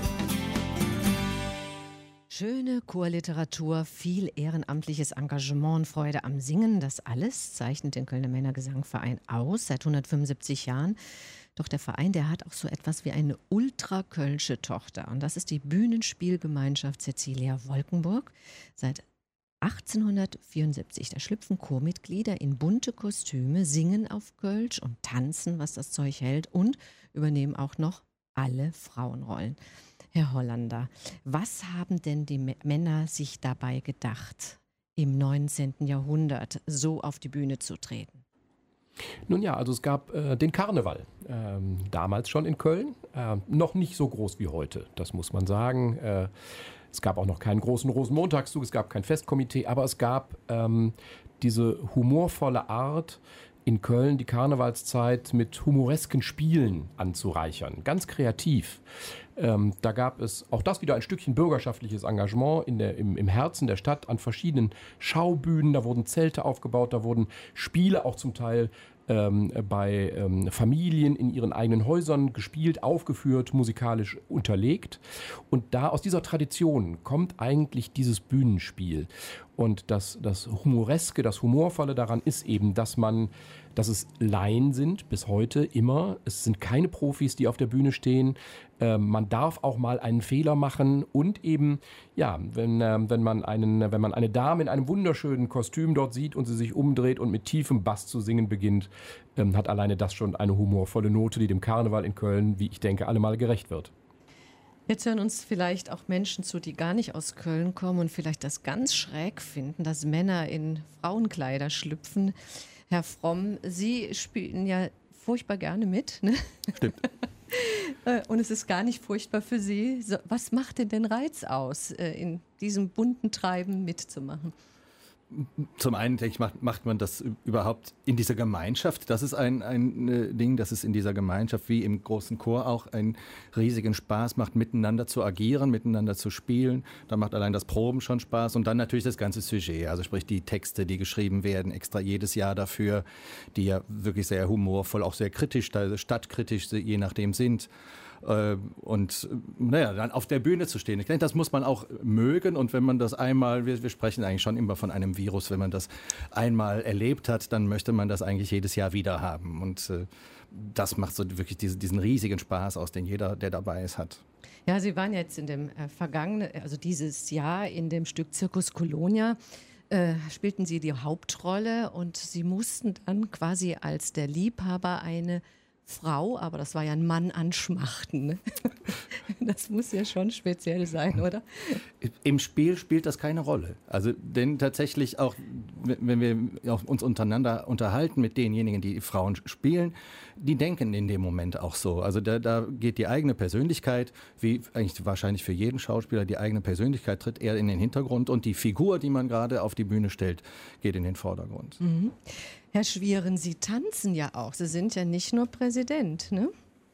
Schöne Chorliteratur, viel ehrenamtliches Engagement und Freude am Singen, das alles zeichnet den Kölner Männergesangverein aus, seit hundertfünfundsiebzig Jahren. Doch der Verein, der hat auch so etwas wie eine ultrakölsche Tochter. Und das ist die Bühnenspielgemeinschaft Cäcilia Wolkenburg. Seit achtzehnhundertvierundsiebzig, da schlüpfen Chormitglieder in bunte Kostüme, singen auf Kölsch und tanzen, was das Zeug hält, und übernehmen auch noch alle Frauenrollen. Herr Hollander, was haben denn die M- Männer sich dabei gedacht, im neunzehnten Jahrhundert so auf die Bühne zu treten? Nun ja, also es gab äh, den Karneval, ähm, damals schon in Köln, äh, noch nicht so groß wie heute, das muss man sagen. Äh, es gab auch noch keinen großen Rosenmontagszug, es gab kein Festkomitee, aber es gab ähm, diese humorvolle Art, in Köln die Karnevalszeit mit humoresken Spielen anzureichern. Ganz kreativ. Ähm, da gab es auch das wieder ein Stückchen bürgerschaftliches Engagement in der, im, im Herzen der Stadt an verschiedenen Schaubühnen. Da wurden Zelte aufgebaut, da wurden Spiele auch zum Teil ähm, bei ähm, Familien in ihren eigenen Häusern gespielt, aufgeführt, musikalisch unterlegt. Und da aus dieser Tradition kommt eigentlich dieses Bühnenspiel. Und das, das Humoreske, das Humorvolle daran ist eben, dass man, dass es Laien sind, bis heute immer. Es sind keine Profis, die auf der Bühne stehen. Äh, man darf auch mal einen Fehler machen und eben, ja, wenn, äh, wenn, man einen, wenn man eine Dame in einem wunderschönen Kostüm dort sieht und sie sich umdreht und mit tiefem Bass zu singen beginnt, ähm, hat alleine das schon eine humorvolle Note, die dem Karneval in Köln, wie ich denke, allemal gerecht wird. Jetzt hören uns vielleicht auch Menschen zu, die gar nicht aus Köln kommen und vielleicht das ganz schräg finden, dass Männer in Frauenkleider schlüpfen. Herr Fromm, Sie spielen ja furchtbar gerne mit, ne? Stimmt. Und es ist gar nicht furchtbar für Sie. So, was macht denn den Reiz aus, in diesem bunten Treiben mitzumachen? Zum einen, denke ich, macht, macht man das überhaupt in dieser Gemeinschaft. Das ist ein, ein äh, Ding, dass es in dieser Gemeinschaft wie im großen Chor auch einen riesigen Spaß macht, miteinander zu agieren, miteinander zu spielen. Da macht allein das Proben schon Spaß. Und dann natürlich das ganze Sujet, also sprich die Texte, die geschrieben werden, extra jedes Jahr dafür, die ja wirklich sehr humorvoll, auch sehr kritisch, stadtkritisch je nachdem sind. Und naja, dann auf der Bühne zu stehen. Ich denke, das muss man auch mögen. Und wenn man das einmal, wir, wir sprechen eigentlich schon immer von einem Virus, wenn man das einmal erlebt hat, dann möchte man das eigentlich jedes Jahr wieder haben. Und äh, das macht so wirklich diese, diesen riesigen Spaß aus, den jeder, der dabei ist, hat. Ja, Sie waren jetzt in dem äh, vergangenen, also dieses Jahr in dem Stück Circus Colonia. Äh, spielten Sie die Hauptrolle und Sie mussten dann quasi als der Liebhaber eine Frau, aber das war ja ein Mann, anschmachten. Ne? Das muss ja schon speziell sein, oder? Im Spiel spielt das keine Rolle. Also, denn tatsächlich auch, wenn wir uns untereinander unterhalten mit denjenigen, die Frauen spielen, die denken in dem Moment auch so. Also da, da geht die eigene Persönlichkeit, wie eigentlich wahrscheinlich für jeden Schauspieler, die eigene Persönlichkeit tritt eher in den Hintergrund und die Figur, die man gerade auf die Bühne stellt, geht in den Vordergrund. Mhm. Herr Schwieren, Sie tanzen ja auch. Sie sind ja nicht nur Präsident, ne?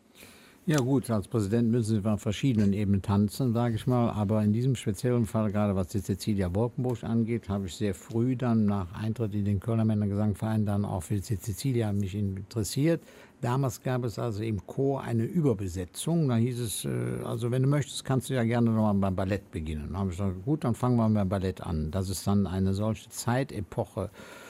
Ja gut, als Präsident müssen Sie auf verschiedenen Ebenen tanzen, sage ich mal. Aber in diesem speziellen Fall, gerade was die Cäcilia Wolkenburg angeht, habe ich sehr früh dann nach Eintritt in den Kölner Männergesangverein dann auch für die Cäcilia mich interessiert. Damals gab es also im Chor eine Überbesetzung. Da hieß es, also wenn du möchtest, kannst du ja gerne nochmal beim Ballett beginnen. Da habe ich gesagt, gut, dann fangen wir beim Ballett an. Das ist dann eine solche Zeitepoche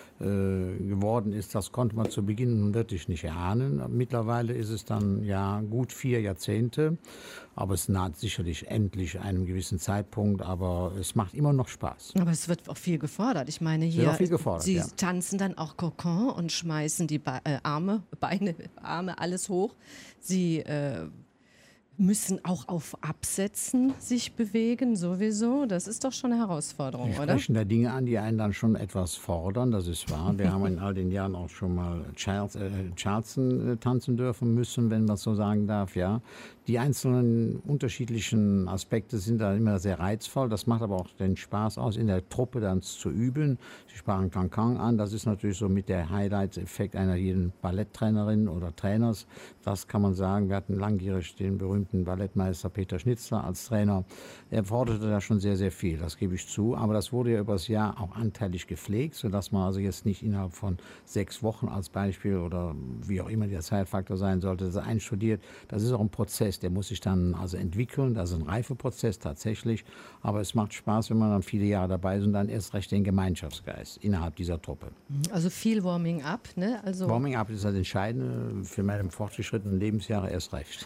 geworden ist, das konnte man zu Beginn wirklich nicht erahnen. Mittlerweile ist es dann ja gut vier Jahrzehnte, aber es naht sicherlich endlich einem gewissen Zeitpunkt, aber es macht immer noch Spaß. Aber es wird auch viel gefordert. Ich meine, hier, auch viel gefordert, Sie ja. tanzen dann auch Cocon und schmeißen die Be- äh, Arme, Beine, Arme, alles hoch. Sie äh, müssen auch auf Absätzen sich bewegen, sowieso. Das ist doch schon eine Herausforderung, Wir oder? sprechen da Dinge an, die einen dann schon etwas fordern, das ist wahr. Wir haben in all den Jahren auch schon mal Charles, äh, Charleston äh, tanzen dürfen müssen, wenn man so sagen darf, ja. Die einzelnen unterschiedlichen Aspekte sind da immer sehr reizvoll. Das macht aber auch den Spaß aus, in der Truppe dann zu üben. Sie sprachen Cancan an. Das ist natürlich so mit der Highlight-Effekt einer jeden Balletttrainerin oder Trainers. Das kann man sagen. Wir hatten langjährig den berühmten berühmten Ballettmeister Peter Schnitzler als Trainer. Er forderte da schon sehr, sehr viel, das gebe ich zu. Aber das wurde ja übers Jahr auch anteilig gepflegt, sodass man also jetzt nicht innerhalb von sechs Wochen als Beispiel oder wie auch immer der Zeitfaktor sein sollte, das einstudiert. Das ist auch ein Prozess, der muss sich dann also entwickeln. Das ist ein Reifeprozess tatsächlich. Aber es macht Spaß, wenn man dann viele Jahre dabei ist und dann erst recht den Gemeinschaftsgeist innerhalb dieser Truppe. Also viel Warming up, ne? Also Warming up ist das Entscheidende, für meine fortgeschrittenen Lebensjahre erst recht.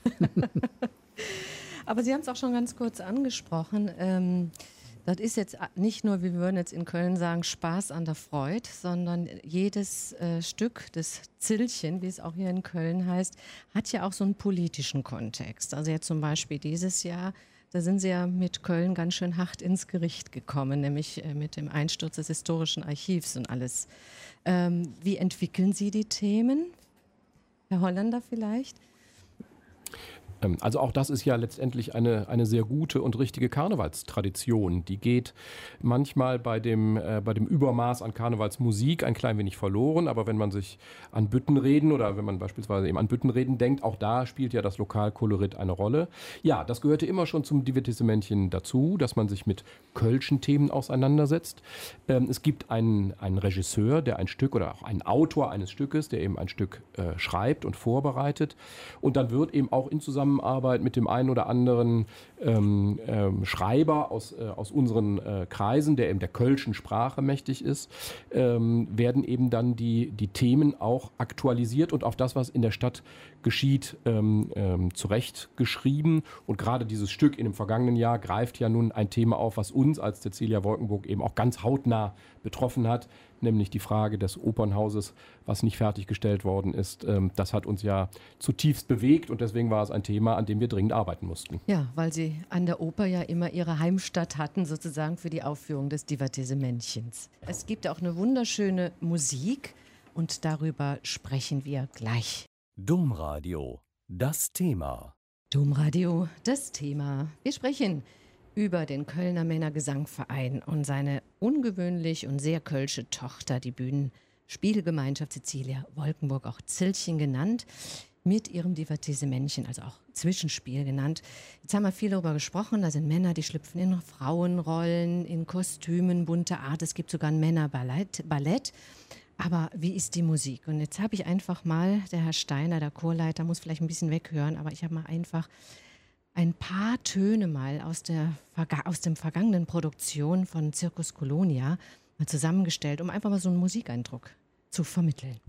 Aber Sie haben es auch schon ganz kurz angesprochen. Ähm, das ist jetzt nicht nur, wie wir würden jetzt in Köln sagen, Spaß an der Freude, sondern jedes äh, Stück, das Zillchen, wie es auch hier in Köln heißt, hat ja auch so einen politischen Kontext. Also jetzt zum Beispiel dieses Jahr, da sind Sie ja mit Köln ganz schön hart ins Gericht gekommen, nämlich äh, mit dem Einsturz des Historischen Archivs und alles. Ähm, wie entwickeln Sie die Themen? Herr Hollander vielleicht? Also auch das ist ja letztendlich eine, eine sehr gute und richtige Karnevalstradition. Die geht manchmal bei dem, äh, bei dem Übermaß an Karnevalsmusik ein klein wenig verloren. Aber wenn man sich an Büttenreden oder wenn man beispielsweise eben an Büttenreden denkt, auch da spielt ja das Lokalkolorit eine Rolle. Ja, das gehörte immer schon zum Divertissementchen dazu, dass man sich mit kölschen Themen auseinandersetzt. Ähm, es gibt einen, einen Regisseur, der ein Stück oder auch einen Autor eines Stückes, der eben ein Stück äh, schreibt und vorbereitet. Und dann wird eben auch in Zusammenarbeit Zusammenarbeit mit dem einen oder anderen ähm, ähm, Schreiber aus, äh, aus unseren äh, Kreisen, der eben der kölschen Sprache mächtig ist, ähm, werden eben dann die, die Themen auch aktualisiert und auf das, was in der Stadt geschieht, ähm, ähm, zurechtgeschrieben. Und gerade dieses Stück in dem vergangenen Jahr greift ja nun ein Thema auf, was uns als Cäcilia Wolkenburg eben auch ganz hautnah betroffen hat, nämlich die Frage des Opernhauses, was nicht fertiggestellt worden ist. Ähm, das hat uns ja zutiefst bewegt und deswegen war es ein Thema, an dem wir dringend arbeiten mussten. Ja, weil Sie an der Oper ja immer Ihre Heimstatt hatten, sozusagen für die Aufführung des Divertissementchens. Es gibt auch eine wunderschöne Musik und darüber sprechen wir gleich. Domradio, das Thema. Domradio, das Thema. Wir sprechen über den Kölner Männergesangverein und seine ungewöhnlich und sehr kölsche Tochter, die Bühnenspielgemeinschaft Cäcilia Wolkenburg, auch Zillchen genannt, mit ihrem Divertissementchen, also auch Zwischenspiel genannt. Jetzt haben wir viel darüber gesprochen, da sind Männer, die schlüpfen in Frauenrollen, in Kostümen, bunter Art, es gibt sogar ein Männerballett. Ballett. Aber wie ist die Musik? Und jetzt habe ich einfach mal, der Herr Steiner, der Chorleiter, muss vielleicht ein bisschen weghören, aber ich habe mal einfach ein paar Töne mal aus der aus dem vergangenen Produktion von Circus Colonia mal zusammengestellt, um einfach mal so einen Musikeindruck zu vermitteln.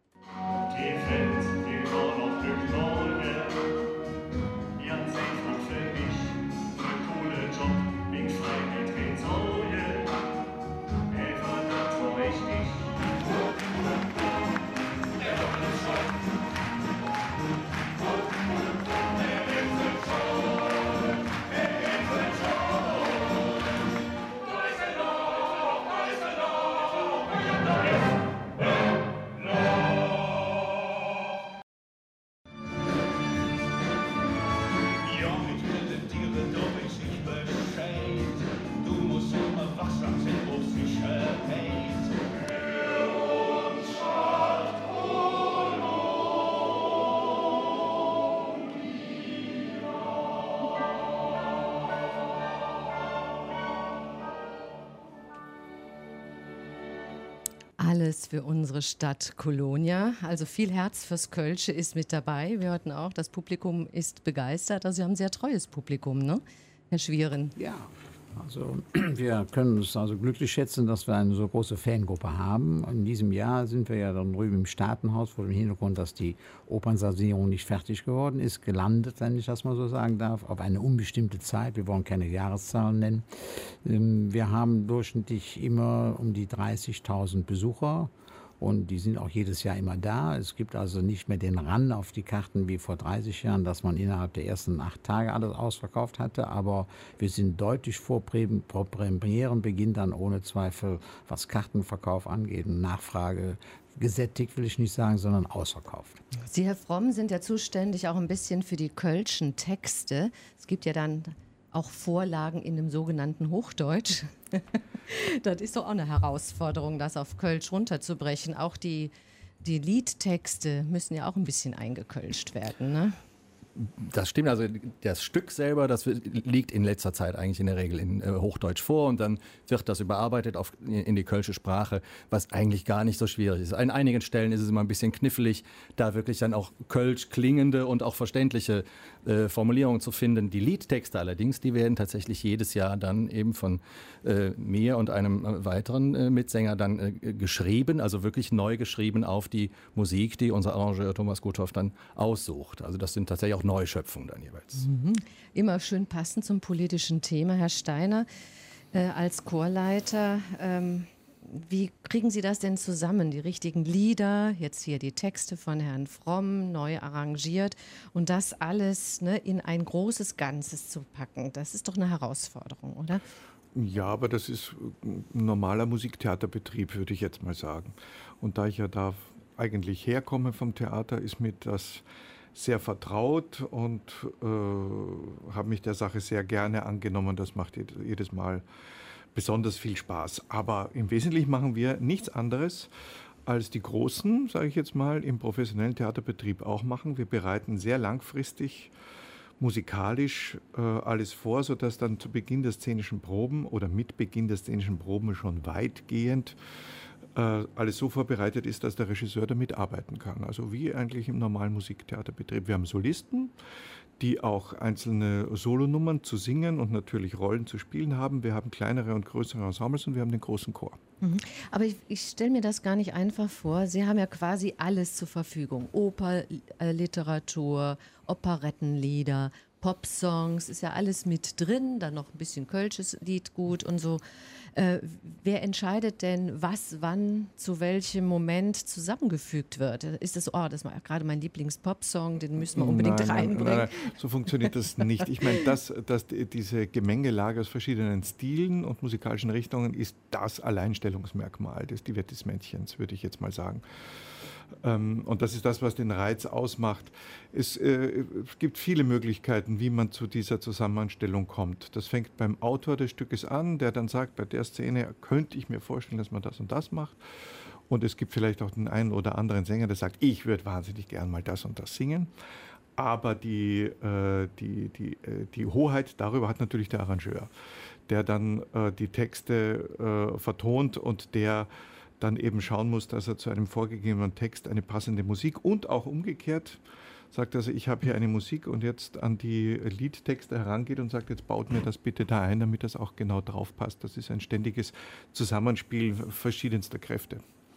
Alles für unsere Stadt Colonia. Also viel Herz fürs Kölsche ist mit dabei. Wir hörten auch, das Publikum ist begeistert. Also Sie haben ein sehr treues Publikum, ne, Herr Schwieren? Ja, also wir können uns also glücklich schätzen, dass wir eine so große Fangruppe haben. In diesem Jahr sind wir ja dann drüben im Staatenhaus vor dem Hintergrund, dass die Opernsanierung nicht fertig geworden ist, gelandet, wenn ich das mal so sagen darf, auf eine unbestimmte Zeit. Wir wollen keine Jahreszahlen nennen. Wir haben durchschnittlich immer um die dreißigtausend Besucher. Und die sind auch jedes Jahr immer da. Es gibt also nicht mehr den Run auf die Karten wie vor dreißig Jahren, dass man innerhalb der ersten acht Tage alles ausverkauft hatte. Aber wir sind deutlich vor Premierenbeginn dann ohne Zweifel, was Kartenverkauf angeht, und Nachfrage gesättigt, will ich nicht sagen, sondern ausverkauft. Sie, Herr Fromm, sind ja zuständig auch ein bisschen für die kölschen Texte. Es gibt ja dann auch Vorlagen in dem sogenannten Hochdeutsch. Das ist doch auch eine Herausforderung, das auf Kölsch runterzubrechen. Auch die, die Liedtexte müssen ja auch ein bisschen eingekölscht werden, ne? Das stimmt, also das Stück selber, das liegt in letzter Zeit eigentlich in der Regel in äh, Hochdeutsch vor und dann wird das überarbeitet auf, in die kölsche Sprache, was eigentlich gar nicht so schwierig ist. An einigen Stellen ist es immer ein bisschen knifflig, da wirklich dann auch kölsch klingende und auch verständliche äh, Formulierungen zu finden. Die Liedtexte allerdings, die werden tatsächlich jedes Jahr dann eben von äh, mir und einem äh, weiteren äh, Mitsänger dann äh, geschrieben, also wirklich neu geschrieben auf die Musik, die unser Arrangeur Thomas Guthoff dann aussucht. Also das sind tatsächlich auch Neuschöpfungen dann jeweils. Mhm. Immer schön passend zum politischen Thema. Herr Steiner, äh, als Chorleiter, ähm, wie kriegen Sie das denn zusammen? Die richtigen Lieder, jetzt hier die Texte von Herrn Fromm, neu arrangiert und das alles, ne, in ein großes Ganzes zu packen. Das ist doch eine Herausforderung, oder? Ja, aber das ist ein normaler Musiktheaterbetrieb, würde ich jetzt mal sagen. Und da ich ja da eigentlich herkomme vom Theater, ist mir das sehr vertraut und äh, habe mich der Sache sehr gerne angenommen. Das macht jedes Mal besonders viel Spaß. Aber im Wesentlichen machen wir nichts anderes, als die Großen, sage ich jetzt mal, im professionellen Theaterbetrieb auch machen. Wir bereiten sehr langfristig musikalisch äh, alles vor, sodass dann zu Beginn der szenischen Proben oder mit Beginn der szenischen Proben schon weitgehend äh, alles so vorbereitet ist, dass der Regisseur damit arbeiten kann. Also wie eigentlich im normalen Musiktheaterbetrieb. Wir haben Solisten, die auch einzelne Solonummern zu singen und natürlich Rollen zu spielen haben. Wir haben kleinere und größere Ensembles und wir haben den großen Chor. Mhm. Aber ich, ich stelle mir das gar nicht einfach vor. Sie haben ja quasi alles zur Verfügung. Oper, äh, Literatur, Operettenlieder, Popsongs, ist ja alles mit drin. Dann noch ein bisschen kölsches Liedgut und so. Äh, wer entscheidet denn, was wann zu welchem Moment zusammengefügt wird? Ist das, oh, das war gerade mein Lieblings-Popsong, den müssen wir unbedingt nein, reinbringen. Nein, nein, so funktioniert das nicht. Ich meine, dass, dass diese Gemengelage aus verschiedenen Stilen und musikalischen Richtungen ist das Alleinstellungsmerkmal des Divertismäntchens, würde ich jetzt mal sagen. Und das ist das, was den Reiz ausmacht. Es, äh, es gibt viele Möglichkeiten, wie man zu dieser Zusammenstellung kommt. Das fängt beim Autor des Stückes an, der dann sagt, bei der Szene könnte ich mir vorstellen, dass man das und das macht. Und es gibt vielleicht auch den einen oder anderen Sänger, der sagt, ich würde wahnsinnig gern mal das und das singen. Aber die, äh, die, die, äh, die Hoheit darüber hat natürlich der Arrangeur, der dann äh, die Texte äh, vertont und der dann eben schauen muss, dass er zu einem vorgegebenen Text eine passende Musik und auch umgekehrt sagt, also ich habe hier eine Musik und jetzt an die Liedtexte herangeht und sagt, jetzt baut mir das bitte da ein, damit das auch genau drauf passt. Das ist ein ständiges Zusammenspiel verschiedenster Kräfte.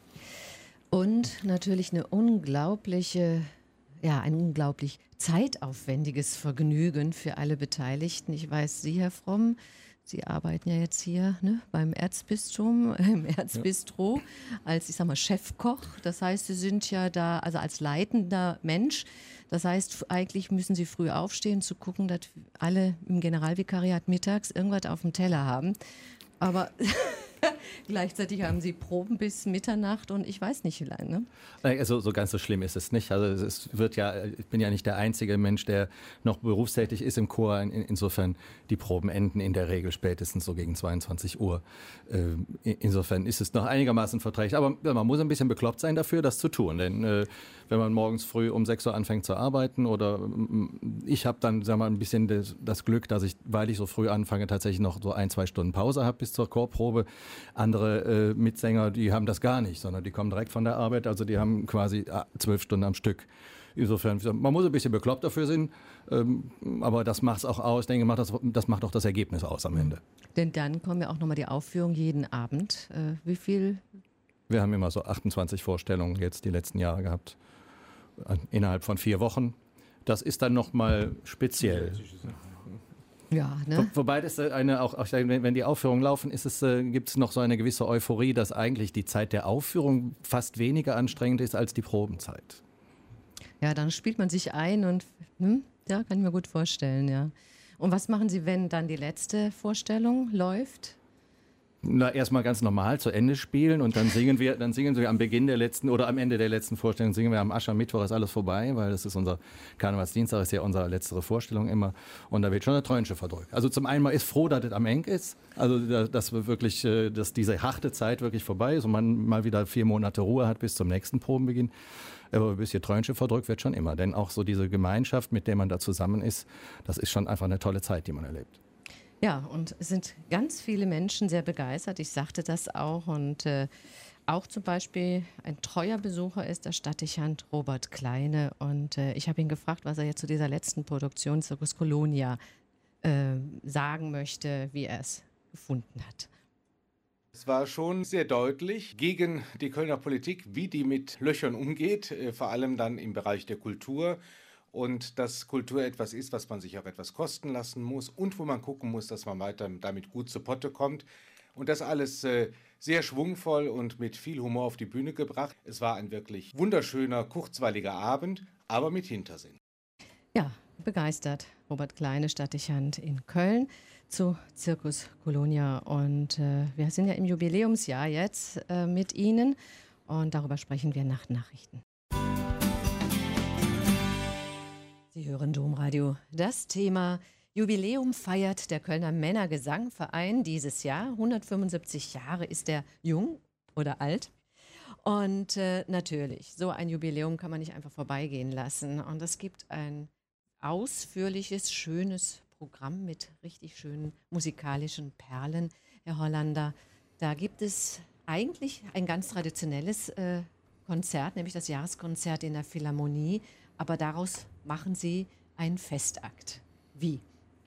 Und natürlich eine unglaubliche, ja, ein unglaublich zeitaufwendiges Vergnügen für alle Beteiligten. Ich weiß, Sie, Herr Fromm, Sie arbeiten ja jetzt hier, ne, beim Erzbistum, im Erzbistro, als, ich sag mal, Chefkoch. Das heißt, Sie sind ja da, also als leitender Mensch. Das heißt, eigentlich müssen Sie früh aufstehen, zu gucken, dass alle im Generalvikariat mittags irgendwas auf dem Teller haben. Aber gleichzeitig haben Sie Proben bis Mitternacht und ich weiß nicht wie lange. Ne? Also so ganz so schlimm ist es nicht. Also es wird ja, ich bin ja nicht der einzige Mensch, der noch berufstätig ist im Chor. Insofern die Proben enden in der Regel spätestens so gegen zweiundzwanzig Uhr. Insofern ist es noch einigermaßen verträglich. Aber man muss ein bisschen bekloppt sein dafür, das zu tun. Denn wenn man morgens früh um sechs Uhr anfängt zu arbeiten oder ich habe dann, sagen wir mal, ein bisschen das, das Glück, dass ich, weil ich so früh anfange, tatsächlich noch so ein, zwei Stunden Pause habe bis zur Chorprobe. Andere äh, Mitsänger, die haben das gar nicht, sondern die kommen direkt von der Arbeit, also die haben quasi zwölf Stunden am Stück. Insofern, man muss ein bisschen bekloppt dafür sein, ähm, aber das macht es auch aus. Ich denke, das, das macht auch das Ergebnis aus am Ende. Denn dann kommen ja auch nochmal die Aufführung jeden Abend. Äh, wie viel? Wir haben immer so achtundzwanzig Vorstellungen jetzt die letzten Jahre gehabt, innerhalb von vier Wochen. Das ist dann nochmal speziell. Ja, ne? Wo, wobei das eine auch, auch wenn, wenn die Aufführungen laufen, ist es, äh, gibt es noch so eine gewisse Euphorie, dass eigentlich die Zeit der Aufführung fast weniger anstrengend ist als die Probenzeit. Ja, dann spielt man sich ein und hm, ja, kann ich mir gut vorstellen, ja. Und was machen Sie, wenn dann die letzte Vorstellung läuft? Na, erstmal ganz normal zu Ende spielen und dann singen wir, dann singen wir am Beginn der letzten oder am Ende der letzten Vorstellung, singen wir am Aschermittwoch ist alles vorbei, weil das ist unser Karnevalsdienstag, ist ja unsere letzte Vorstellung immer und da wird schon eine Tränchen verdrückt. Also zum einen mal ist froh, dass es am Ende ist, also dass wir wirklich, dass diese harte Zeit wirklich vorbei ist und man mal wieder vier Monate Ruhe hat bis zum nächsten Probenbeginn. Aber ein bisschen Tränchen verdrückt wird schon immer, denn auch so diese Gemeinschaft, mit der man da zusammen ist, das ist schon einfach eine tolle Zeit, die man erlebt. Ja, und es sind ganz viele Menschen sehr begeistert. Ich sagte das auch. Und äh, auch zum Beispiel ein treuer Besucher ist der Stadtdechant Robert Kleine. Und äh, ich habe ihn gefragt, was er jetzt zu dieser letzten Produktion Circus Kolonia äh, sagen möchte, wie er es gefunden hat. Es war schon sehr deutlich gegen die Kölner Politik, wie die mit Löchern umgeht, äh, vor allem dann im Bereich der Kultur. Und dass Kultur etwas ist, was man sich auch etwas kosten lassen muss und wo man gucken muss, dass man weiter damit gut zu Potte kommt. Und das alles äh, sehr schwungvoll und mit viel Humor auf die Bühne gebracht. Es war ein wirklich wunderschöner, kurzweiliger Abend, aber mit Hintersinn. Ja, begeistert. Robert Kleine, Stadtdechant in Köln zu Circus Kolonia. Und äh, wir sind ja im Jubiläumsjahr jetzt äh, mit Ihnen und darüber sprechen wir nach Nachrichten. Sie hören Domradio. Das Thema Jubiläum feiert der Kölner Männergesangverein dieses Jahr. hundertfünfundsiebzig Jahre ist er jung oder alt. Und äh, natürlich, so ein Jubiläum kann man nicht einfach vorbeigehen lassen. Und es gibt ein ausführliches, schönes Programm mit richtig schönen musikalischen Perlen, Herr Hollander. Da gibt es eigentlich ein ganz traditionelles äh, Konzert, nämlich das Jahreskonzert in der Philharmonie. Aber daraus machen Sie einen Festakt. Wie?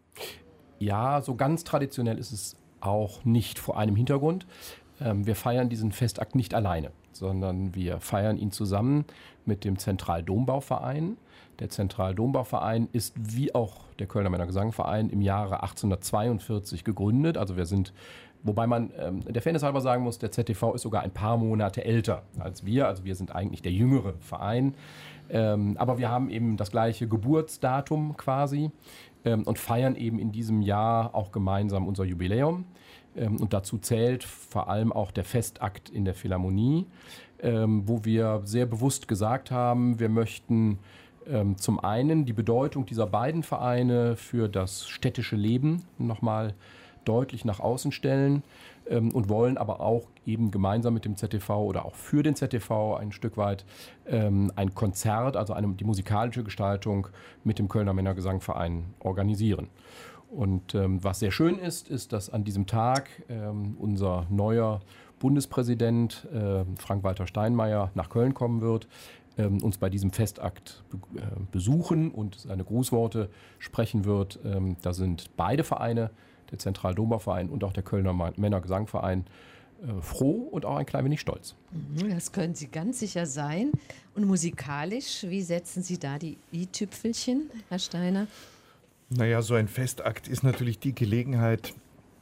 Ja, so ganz traditionell ist es auch nicht vor einem Hintergrund. Ähm, wir feiern diesen Festakt nicht alleine, sondern wir feiern ihn zusammen mit dem Zentraldombauverein. Der Zentraldombauverein ist wie auch der Kölner Männergesangverein im Jahre achtzehnhundertzweiundvierzig gegründet. Also wir sind, wobei man ähm, der Fairness halber sagen muss, der Z T V ist sogar ein paar Monate älter als wir. Also wir sind eigentlich der jüngere Verein. Ähm, aber wir haben eben das gleiche Geburtsdatum quasi ähm, und feiern eben in diesem Jahr auch gemeinsam unser Jubiläum. Ähm, und dazu zählt vor allem auch der Festakt in der Philharmonie, ähm, wo wir sehr bewusst gesagt haben, wir möchten ähm, zum einen die Bedeutung dieser beiden Vereine für das städtische Leben nochmal deutlich nach außen stellen ähm, und wollen aber auch eben gemeinsam mit dem Z T V oder auch für den Z T V ein Stück weit ähm, ein Konzert, also eine, die musikalische Gestaltung mit dem Kölner Männergesangverein organisieren. Und ähm, was sehr schön ist, ist, dass an diesem Tag ähm, unser neuer Bundespräsident äh, Frank-Walter Steinmeier nach Köln kommen wird, ähm, uns bei diesem Festakt be- äh, besuchen und seine Grußworte sprechen wird. Ähm, da sind beide Vereine, der Zentraldombauverein und auch der Kölner Männergesangverein, äh, froh und auch ein klein wenig stolz. Das können Sie ganz sicher sein. Und musikalisch, wie setzen Sie da die i-Tüpfelchen, Herr Steiner? Naja, so ein Festakt ist natürlich die Gelegenheit,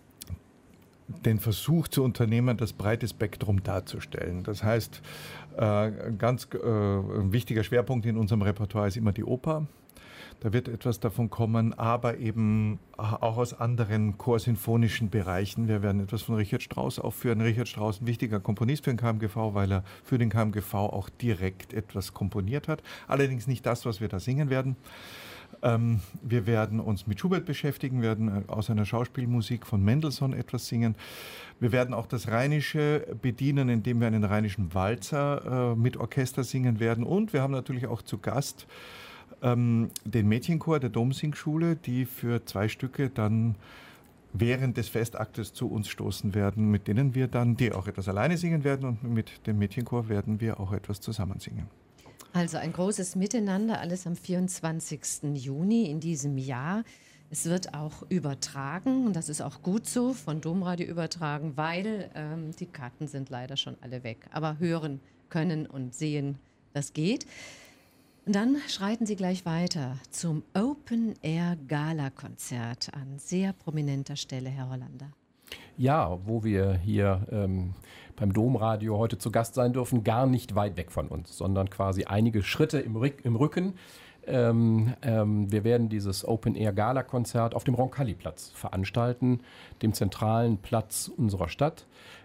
den Versuch zu unternehmen, das breite Spektrum darzustellen. Das heißt, äh, ein ganz äh, ein wichtiger Schwerpunkt in unserem Repertoire ist immer die Oper. Da wird etwas davon kommen, aber eben auch aus anderen chorsinfonischen Bereichen. Wir werden etwas von Richard Strauss aufführen. Richard Strauss, ein wichtiger Komponist für den K M G V, weil er für den K M G V auch direkt etwas komponiert hat. Allerdings nicht das, was wir da singen werden. Ähm, wir werden uns mit Schubert beschäftigen, werden aus einer Schauspielmusik von Mendelssohn etwas singen. Wir werden auch das Rheinische bedienen, indem wir einen rheinischen Walzer äh, mit Orchester singen werden. Und wir haben natürlich auch zu Gast ähm, den Mädchenchor der Domsingschule, die für zwei Stücke dann während des Festaktes zu uns stoßen werden, mit denen wir dann, die auch etwas alleine singen werden, und mit dem Mädchenchor werden wir auch etwas zusammen singen. Also ein großes Miteinander, alles am vierundzwanzigsten Juni in diesem Jahr. Es wird auch übertragen und das ist auch gut so, von Domradio übertragen, weil ähm, die Karten sind leider schon alle weg. Aber hören können und sehen, das geht. Und dann schreiten Sie gleich weiter zum Open-Air-Gala-Konzert an sehr prominenter Stelle, Herr Hollander. Ja, wo wir hier ähm, beim Domradio heute zu Gast sein dürfen, gar nicht weit weg von uns, sondern quasi einige Schritte im, Rück- im Rücken. Ähm, ähm, wir werden dieses Open-Air-Gala-Konzert auf dem Roncalli-Platz veranstalten, dem zentralen Platz unserer Stadt.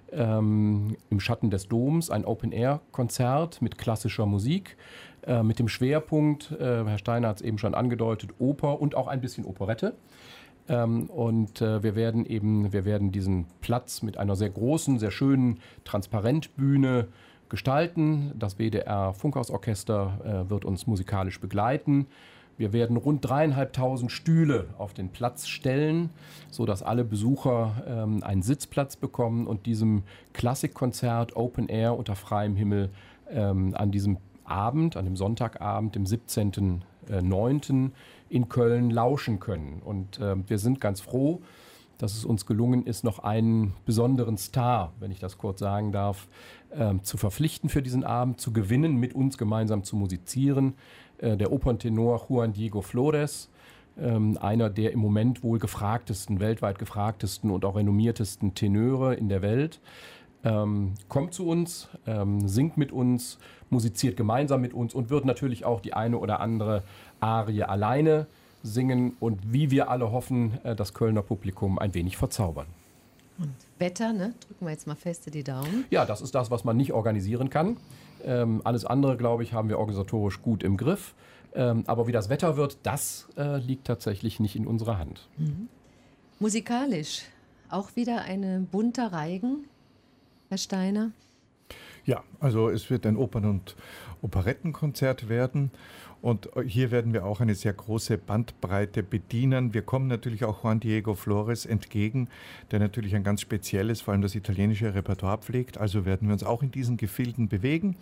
Ähm, im Schatten des Doms ein Open-Air-Konzert mit klassischer Musik, äh, mit dem Schwerpunkt, äh, Herr Steiner hat es eben schon angedeutet, Oper und auch ein bisschen Operette. Ähm, und äh, wir werden eben, wir werden diesen Platz mit einer sehr großen, sehr schönen Transparentbühne gestalten. Das W D R Funkhausorchester äh, wird uns musikalisch begleiten. Wir werden rund dreieinhalbtausend Stühle auf den Platz stellen, sodass alle Besucher ähm, einen Sitzplatz bekommen und diesem Klassikkonzert Open Air unter freiem Himmel ähm, an diesem Abend, an dem Sonntagabend, dem siebzehnten neunten in Köln lauschen können. Und äh, wir sind ganz froh, dass es uns gelungen ist, noch einen besonderen Star, wenn ich das kurz sagen darf, äh, zu verpflichten für diesen Abend, zu gewinnen, mit uns gemeinsam zu musizieren. Äh, der Operntenor Juan Diego Flores, ähm, einer der im Moment wohl gefragtesten, weltweit gefragtesten und auch renommiertesten Tenöre in der Welt, ähm, kommt zu uns, ähm, singt mit uns, musiziert gemeinsam mit uns und wird natürlich auch die eine oder andere Arie alleine singen und wie wir alle hoffen, äh, das Kölner Publikum ein wenig verzaubern. Und Wetter, ne? Drücken wir jetzt mal feste die Daumen. Ja, das ist das, was man nicht organisieren kann. Ähm, alles andere, glaube ich, haben wir organisatorisch gut im Griff. Ähm, aber wie das Wetter wird, das äh, liegt tatsächlich nicht in unserer Hand. Mhm. Musikalisch auch wieder ein bunter Reigen, Herr Steiner? Ja, also es wird ein Opern- und Operettenkonzert werden. Und hier werden wir auch eine sehr große Bandbreite bedienen. Wir kommen natürlich auch Juan Diego Flores entgegen, der natürlich ein ganz spezielles, vor allem das italienische Repertoire pflegt. Also werden wir uns auch in diesen Gefilden bewegen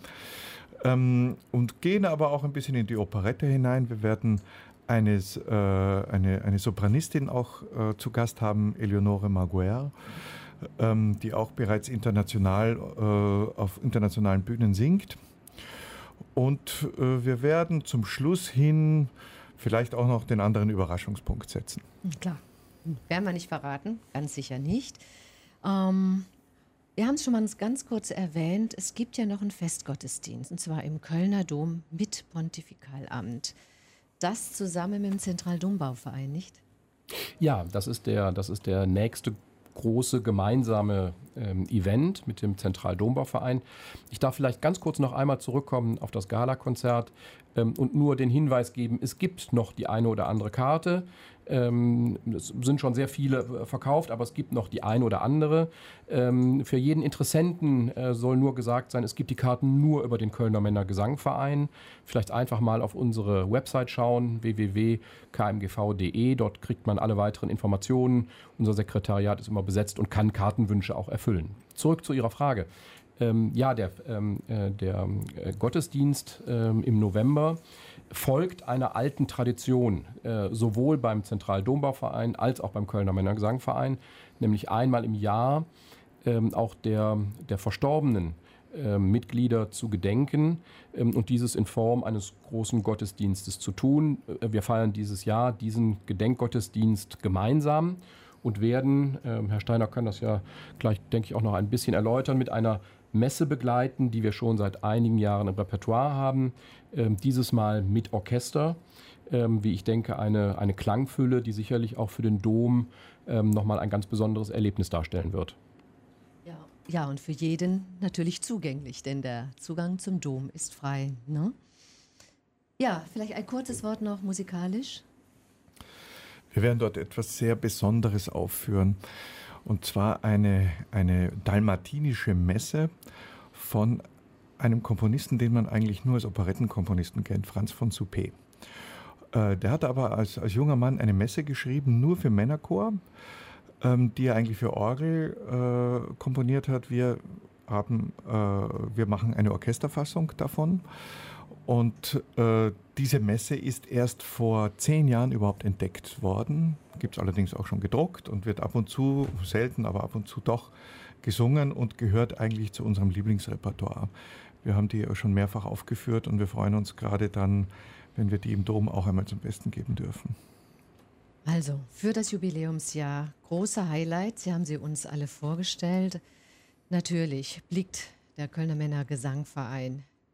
ähm, und gehen aber auch ein bisschen in die Operette hinein. Wir werden eines, äh, eine, eine Sopranistin auch äh, zu Gast haben, Eleonore Maguire, ähm, die auch bereits international äh, auf internationalen Bühnen singt. Und äh, wir werden zum Schluss hin vielleicht auch noch den anderen Überraschungspunkt setzen. Klar, werden wir nicht verraten, ganz sicher nicht. Ähm, wir haben es schon mal ganz kurz erwähnt, es gibt ja noch einen Festgottesdienst, und zwar im Kölner Dom mit Pontifikalamt. Das zusammen mit dem Zentraldombauverein, nicht? Ja, das ist der, das ist der nächste große gemeinsame ähm, Event mit dem Zentraldombauverein. Ich darf vielleicht ganz kurz noch einmal zurückkommen auf das Gala-Konzert ähm, und nur den Hinweis geben, es gibt noch die eine oder andere Karte. Ähm, es sind schon sehr viele verkauft, aber es gibt noch die eine oder andere. Ähm, für jeden Interessenten äh, soll nur gesagt sein, es gibt die Karten nur über den Kölner Männergesangverein. Vielleicht einfach mal auf unsere Website schauen, w w w punkt k m g v punkt d e. Dort kriegt man alle weiteren Informationen. Unser Sekretariat ist immer besetzt und kann Kartenwünsche auch erfüllen. Zurück zu Ihrer Frage. Ähm, ja, der, ähm, äh, der äh, Gottesdienst ähm, im November folgt einer alten Tradition, äh, sowohl beim Zentraldombauverein als auch beim Kölner Männergesangverein, nämlich einmal im Jahr ähm, auch der, der verstorbenen äh, Mitglieder zu gedenken ähm, und dieses in Form eines großen Gottesdienstes zu tun. Äh, wir feiern dieses Jahr diesen Gedenkgottesdienst gemeinsam und werden, äh, Herr Steiner kann das ja gleich, denke ich, auch noch ein bisschen erläutern, mit einer Messe begleiten, die wir schon seit einigen Jahren im Repertoire haben. Ähm, dieses Mal mit Orchester, ähm, wie ich denke, eine, eine Klangfülle, die sicherlich auch für den Dom ähm, nochmal ein ganz besonderes Erlebnis darstellen wird. Ja, ja, und für jeden natürlich zugänglich, denn der Zugang zum Dom ist frei. Ne? Ja, vielleicht ein kurzes Wort noch musikalisch. Wir werden dort etwas sehr Besonderes aufführen. Und zwar eine, eine dalmatinische Messe von einem Komponisten, den man eigentlich nur als Operettenkomponisten kennt, Franz von Suppé. Äh, der hat aber als, als junger Mann eine Messe geschrieben, nur für Männerchor, ähm, die er eigentlich für Orgel äh, komponiert hat. Wir, haben, äh, wir machen eine Orchesterfassung davon. Und äh, diese Messe ist erst vor zehn Jahren überhaupt entdeckt worden. Gibt es allerdings auch schon gedruckt und wird ab und zu, selten, aber ab und zu doch gesungen und gehört eigentlich zu unserem Lieblingsrepertoire. Wir haben die schon mehrfach aufgeführt und wir freuen uns gerade dann, wenn wir die im Dom auch einmal zum Besten geben dürfen. Also, für das Jubiläumsjahr große Highlights, Sie haben sie uns alle vorgestellt. Natürlich blickt der Kölner Männergesangverein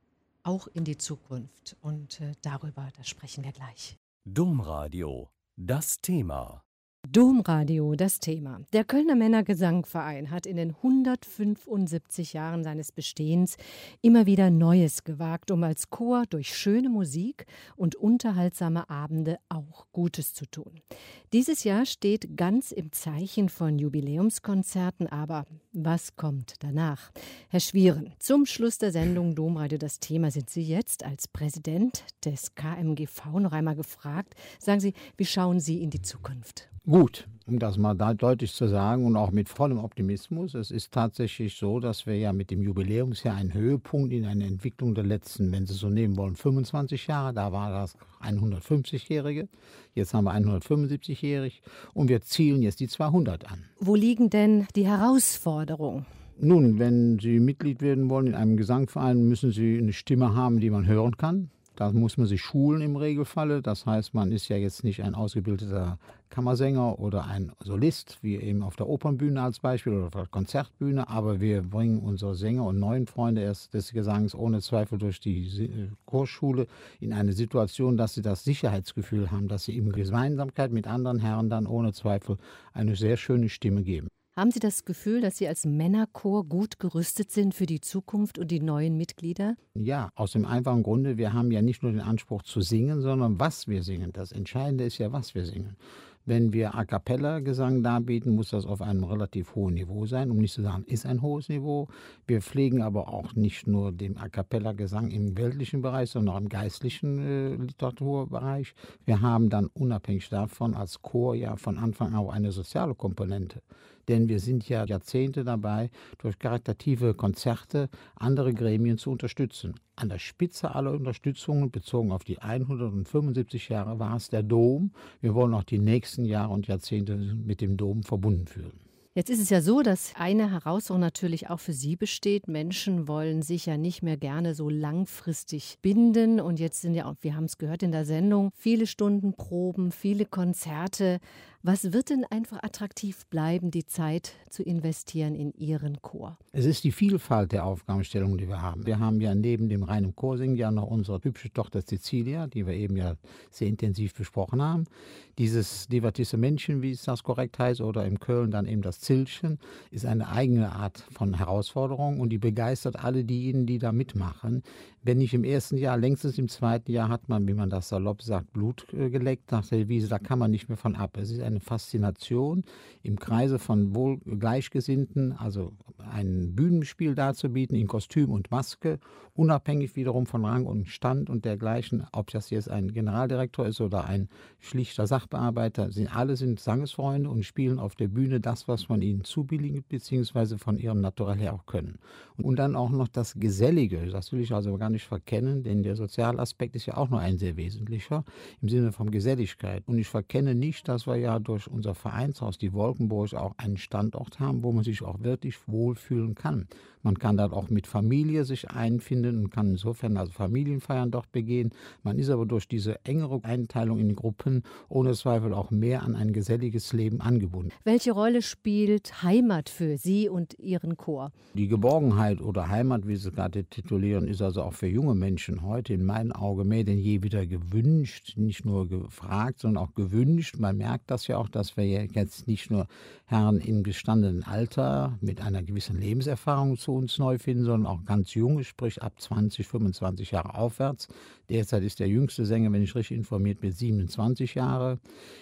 auch in die Zukunft. Und äh, darüber, das sprechen wir gleich. Domradio, das Thema. Domradio, das Thema. Der Kölner Männergesangverein hat in den hundertfünfundsiebzig Jahren seines Bestehens immer wieder Neues gewagt, um als Chor durch schöne Musik und unterhaltsame Abende auch Gutes zu tun. Dieses Jahr steht ganz im Zeichen von Jubiläumskonzerten, aber was kommt danach? Herr Schwieren, zum Schluss der Sendung Domradio, das Thema, sind Sie jetzt als Präsident des K M G V noch einmal gefragt. Sagen Sie, wie schauen Sie in die Zukunft? Gut, um das mal da deutlich zu sagen und auch mit vollem Optimismus. Es ist tatsächlich so, dass wir ja mit dem Jubiläumsjahr einen Höhepunkt in einer Entwicklung der letzten, wenn Sie so nehmen wollen, fünfundzwanzig Jahre. Da war das hundertfünfzigjährige. Jetzt haben wir hundertfünfundsiebzigjährig und wir zielen jetzt die zweihundert an. Wo liegen denn die Herausforderungen? Nun, wenn Sie Mitglied werden wollen in einem Gesangverein, müssen Sie eine Stimme haben, die man hören kann. Da muss man sich schulen im Regelfalle. Das heißt, man ist ja jetzt nicht ein ausgebildeter Kammersänger oder ein Solist, wie eben auf der Opernbühne als Beispiel oder auf der Konzertbühne. Aber wir bringen unsere Sänger und neuen Freunde erst des Gesangs ohne Zweifel durch die Chorschule in eine Situation, dass sie das Sicherheitsgefühl haben, dass sie in Gemeinsamkeit mit anderen Herren dann ohne Zweifel eine sehr schöne Stimme geben. Haben Sie das Gefühl, dass Sie als Männerchor gut gerüstet sind für die Zukunft und die neuen Mitglieder? Ja, aus dem einfachen Grunde, wir haben ja nicht nur den Anspruch zu singen, sondern was wir singen. Das Entscheidende ist ja, was wir singen. Wenn wir A Cappella-Gesang darbieten, muss das auf einem relativ hohen Niveau sein, um nicht zu sagen, ist ein hohes Niveau. Wir pflegen aber auch nicht nur den A Cappella-Gesang im weltlichen Bereich, sondern auch im geistlichen äh, Literaturbereich. Wir haben dann unabhängig davon als Chor ja von Anfang an auch eine soziale Komponente. Denn wir sind ja Jahrzehnte dabei, durch karitative Konzerte andere Gremien zu unterstützen. An der Spitze aller Unterstützungen, bezogen auf die hundertfünfundsiebzig Jahre, war es der Dom. Wir wollen auch die nächsten Jahre und Jahrzehnte mit dem Dom verbunden fühlen. Jetzt ist es ja so, dass eine Herausforderung natürlich auch für Sie besteht. Menschen wollen sich ja nicht mehr gerne so langfristig binden. Und jetzt sind ja auch, wir haben es gehört in der Sendung, viele Stunden Proben, viele Konzerte. Was wird denn einfach attraktiv bleiben, die Zeit zu investieren in Ihren Chor? Es ist die Vielfalt der Aufgabenstellungen, die wir haben. Wir haben ja neben dem reinen Chorsingen ja noch unsere hübsche Tochter Cecilia, die wir eben ja sehr intensiv besprochen haben. Dieses Divertissementchen, wie es das korrekt heißt, oder in Köln dann eben das Zilchen, ist eine eigene Art von Herausforderung und die begeistert alle diejenigen, die da mitmachen. Wenn nicht im ersten Jahr, längstens im zweiten Jahr hat man, wie man das salopp sagt, Blut äh, geleckt nach der Devise, da kann man nicht mehr von ab. Es ist eine Faszination, im Kreise von wohl Gleichgesinnten, also ein Bühnenspiel darzubieten in Kostüm und Maske, unabhängig wiederum von Rang und Stand und dergleichen, ob das jetzt ein Generaldirektor ist oder ein schlichter Sachbearbeiter, sind, alle sind Sangesfreunde und spielen auf der Bühne das, was man ihnen zubilligt, beziehungsweise von ihrem Naturell her auch können. Und dann auch noch das Gesellige, das will ich also gar nicht verkennen, denn der Sozialaspekt ist ja auch noch ein sehr wesentlicher, im Sinne von Geselligkeit. Und ich verkenne nicht, dass wir ja durch unser Vereinshaus, die Wolkenburg, auch einen Standort haben, wo man sich auch wirklich wohlfühlen kann. Man kann dort auch mit Familie sich einfinden und kann insofern also Familienfeiern dort begehen. Man ist aber durch diese engere Einteilung in Gruppen ohne Zweifel auch mehr an ein geselliges Leben angebunden. Welche Rolle spielt Heimat für Sie und Ihren Chor? Die Geborgenheit oder Heimat, wie Sie es gerade titulieren, ist also auch für junge Menschen heute in meinen Augen mehr denn je wieder gewünscht. Nicht nur gefragt, sondern auch gewünscht. Man merkt das ja auch, dass wir jetzt nicht nur Herren im gestandenen Alter mit einer gewissen Lebenserfahrung zu uns neu finden, sondern auch ganz junge, sprich ab zwanzig, fünfundzwanzig Jahre aufwärts. Derzeit ist der jüngste Sänger, wenn ich richtig informiert bin, siebenundzwanzig Jahre.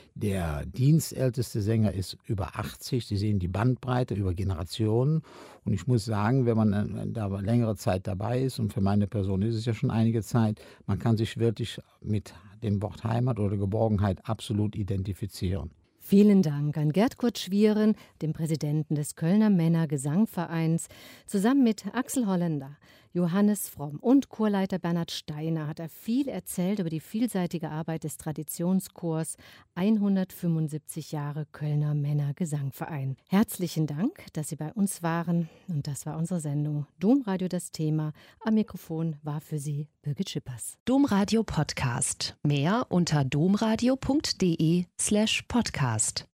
Der dienstälteste Sänger ist über achtzig. Sie sehen die Bandbreite über Generationen. Und ich muss sagen, wenn man da längere Zeit dabei ist, und für meine Person ist es ja schon einige Zeit, man kann sich wirklich mit dem Wort Heimat oder Geborgenheit absolut identifizieren. Vielen Dank an Gerd Kurt Schwieren, dem Präsidenten des Kölner Männergesangvereins. Zusammen mit Axel Holländer, Johannes Fromm und Chorleiter Bernhard Steiner hat er viel erzählt über die vielseitige Arbeit des Traditionschors hundertfünfundsiebzig Jahre Kölner Männergesangverein. Herzlichen Dank, dass Sie bei uns waren. Und das war unsere Sendung Domradio, das Thema. Am Mikrofon war für Sie Birgit Schippers. Domradio Podcast. Mehr unter domradio punkt de slash podcast.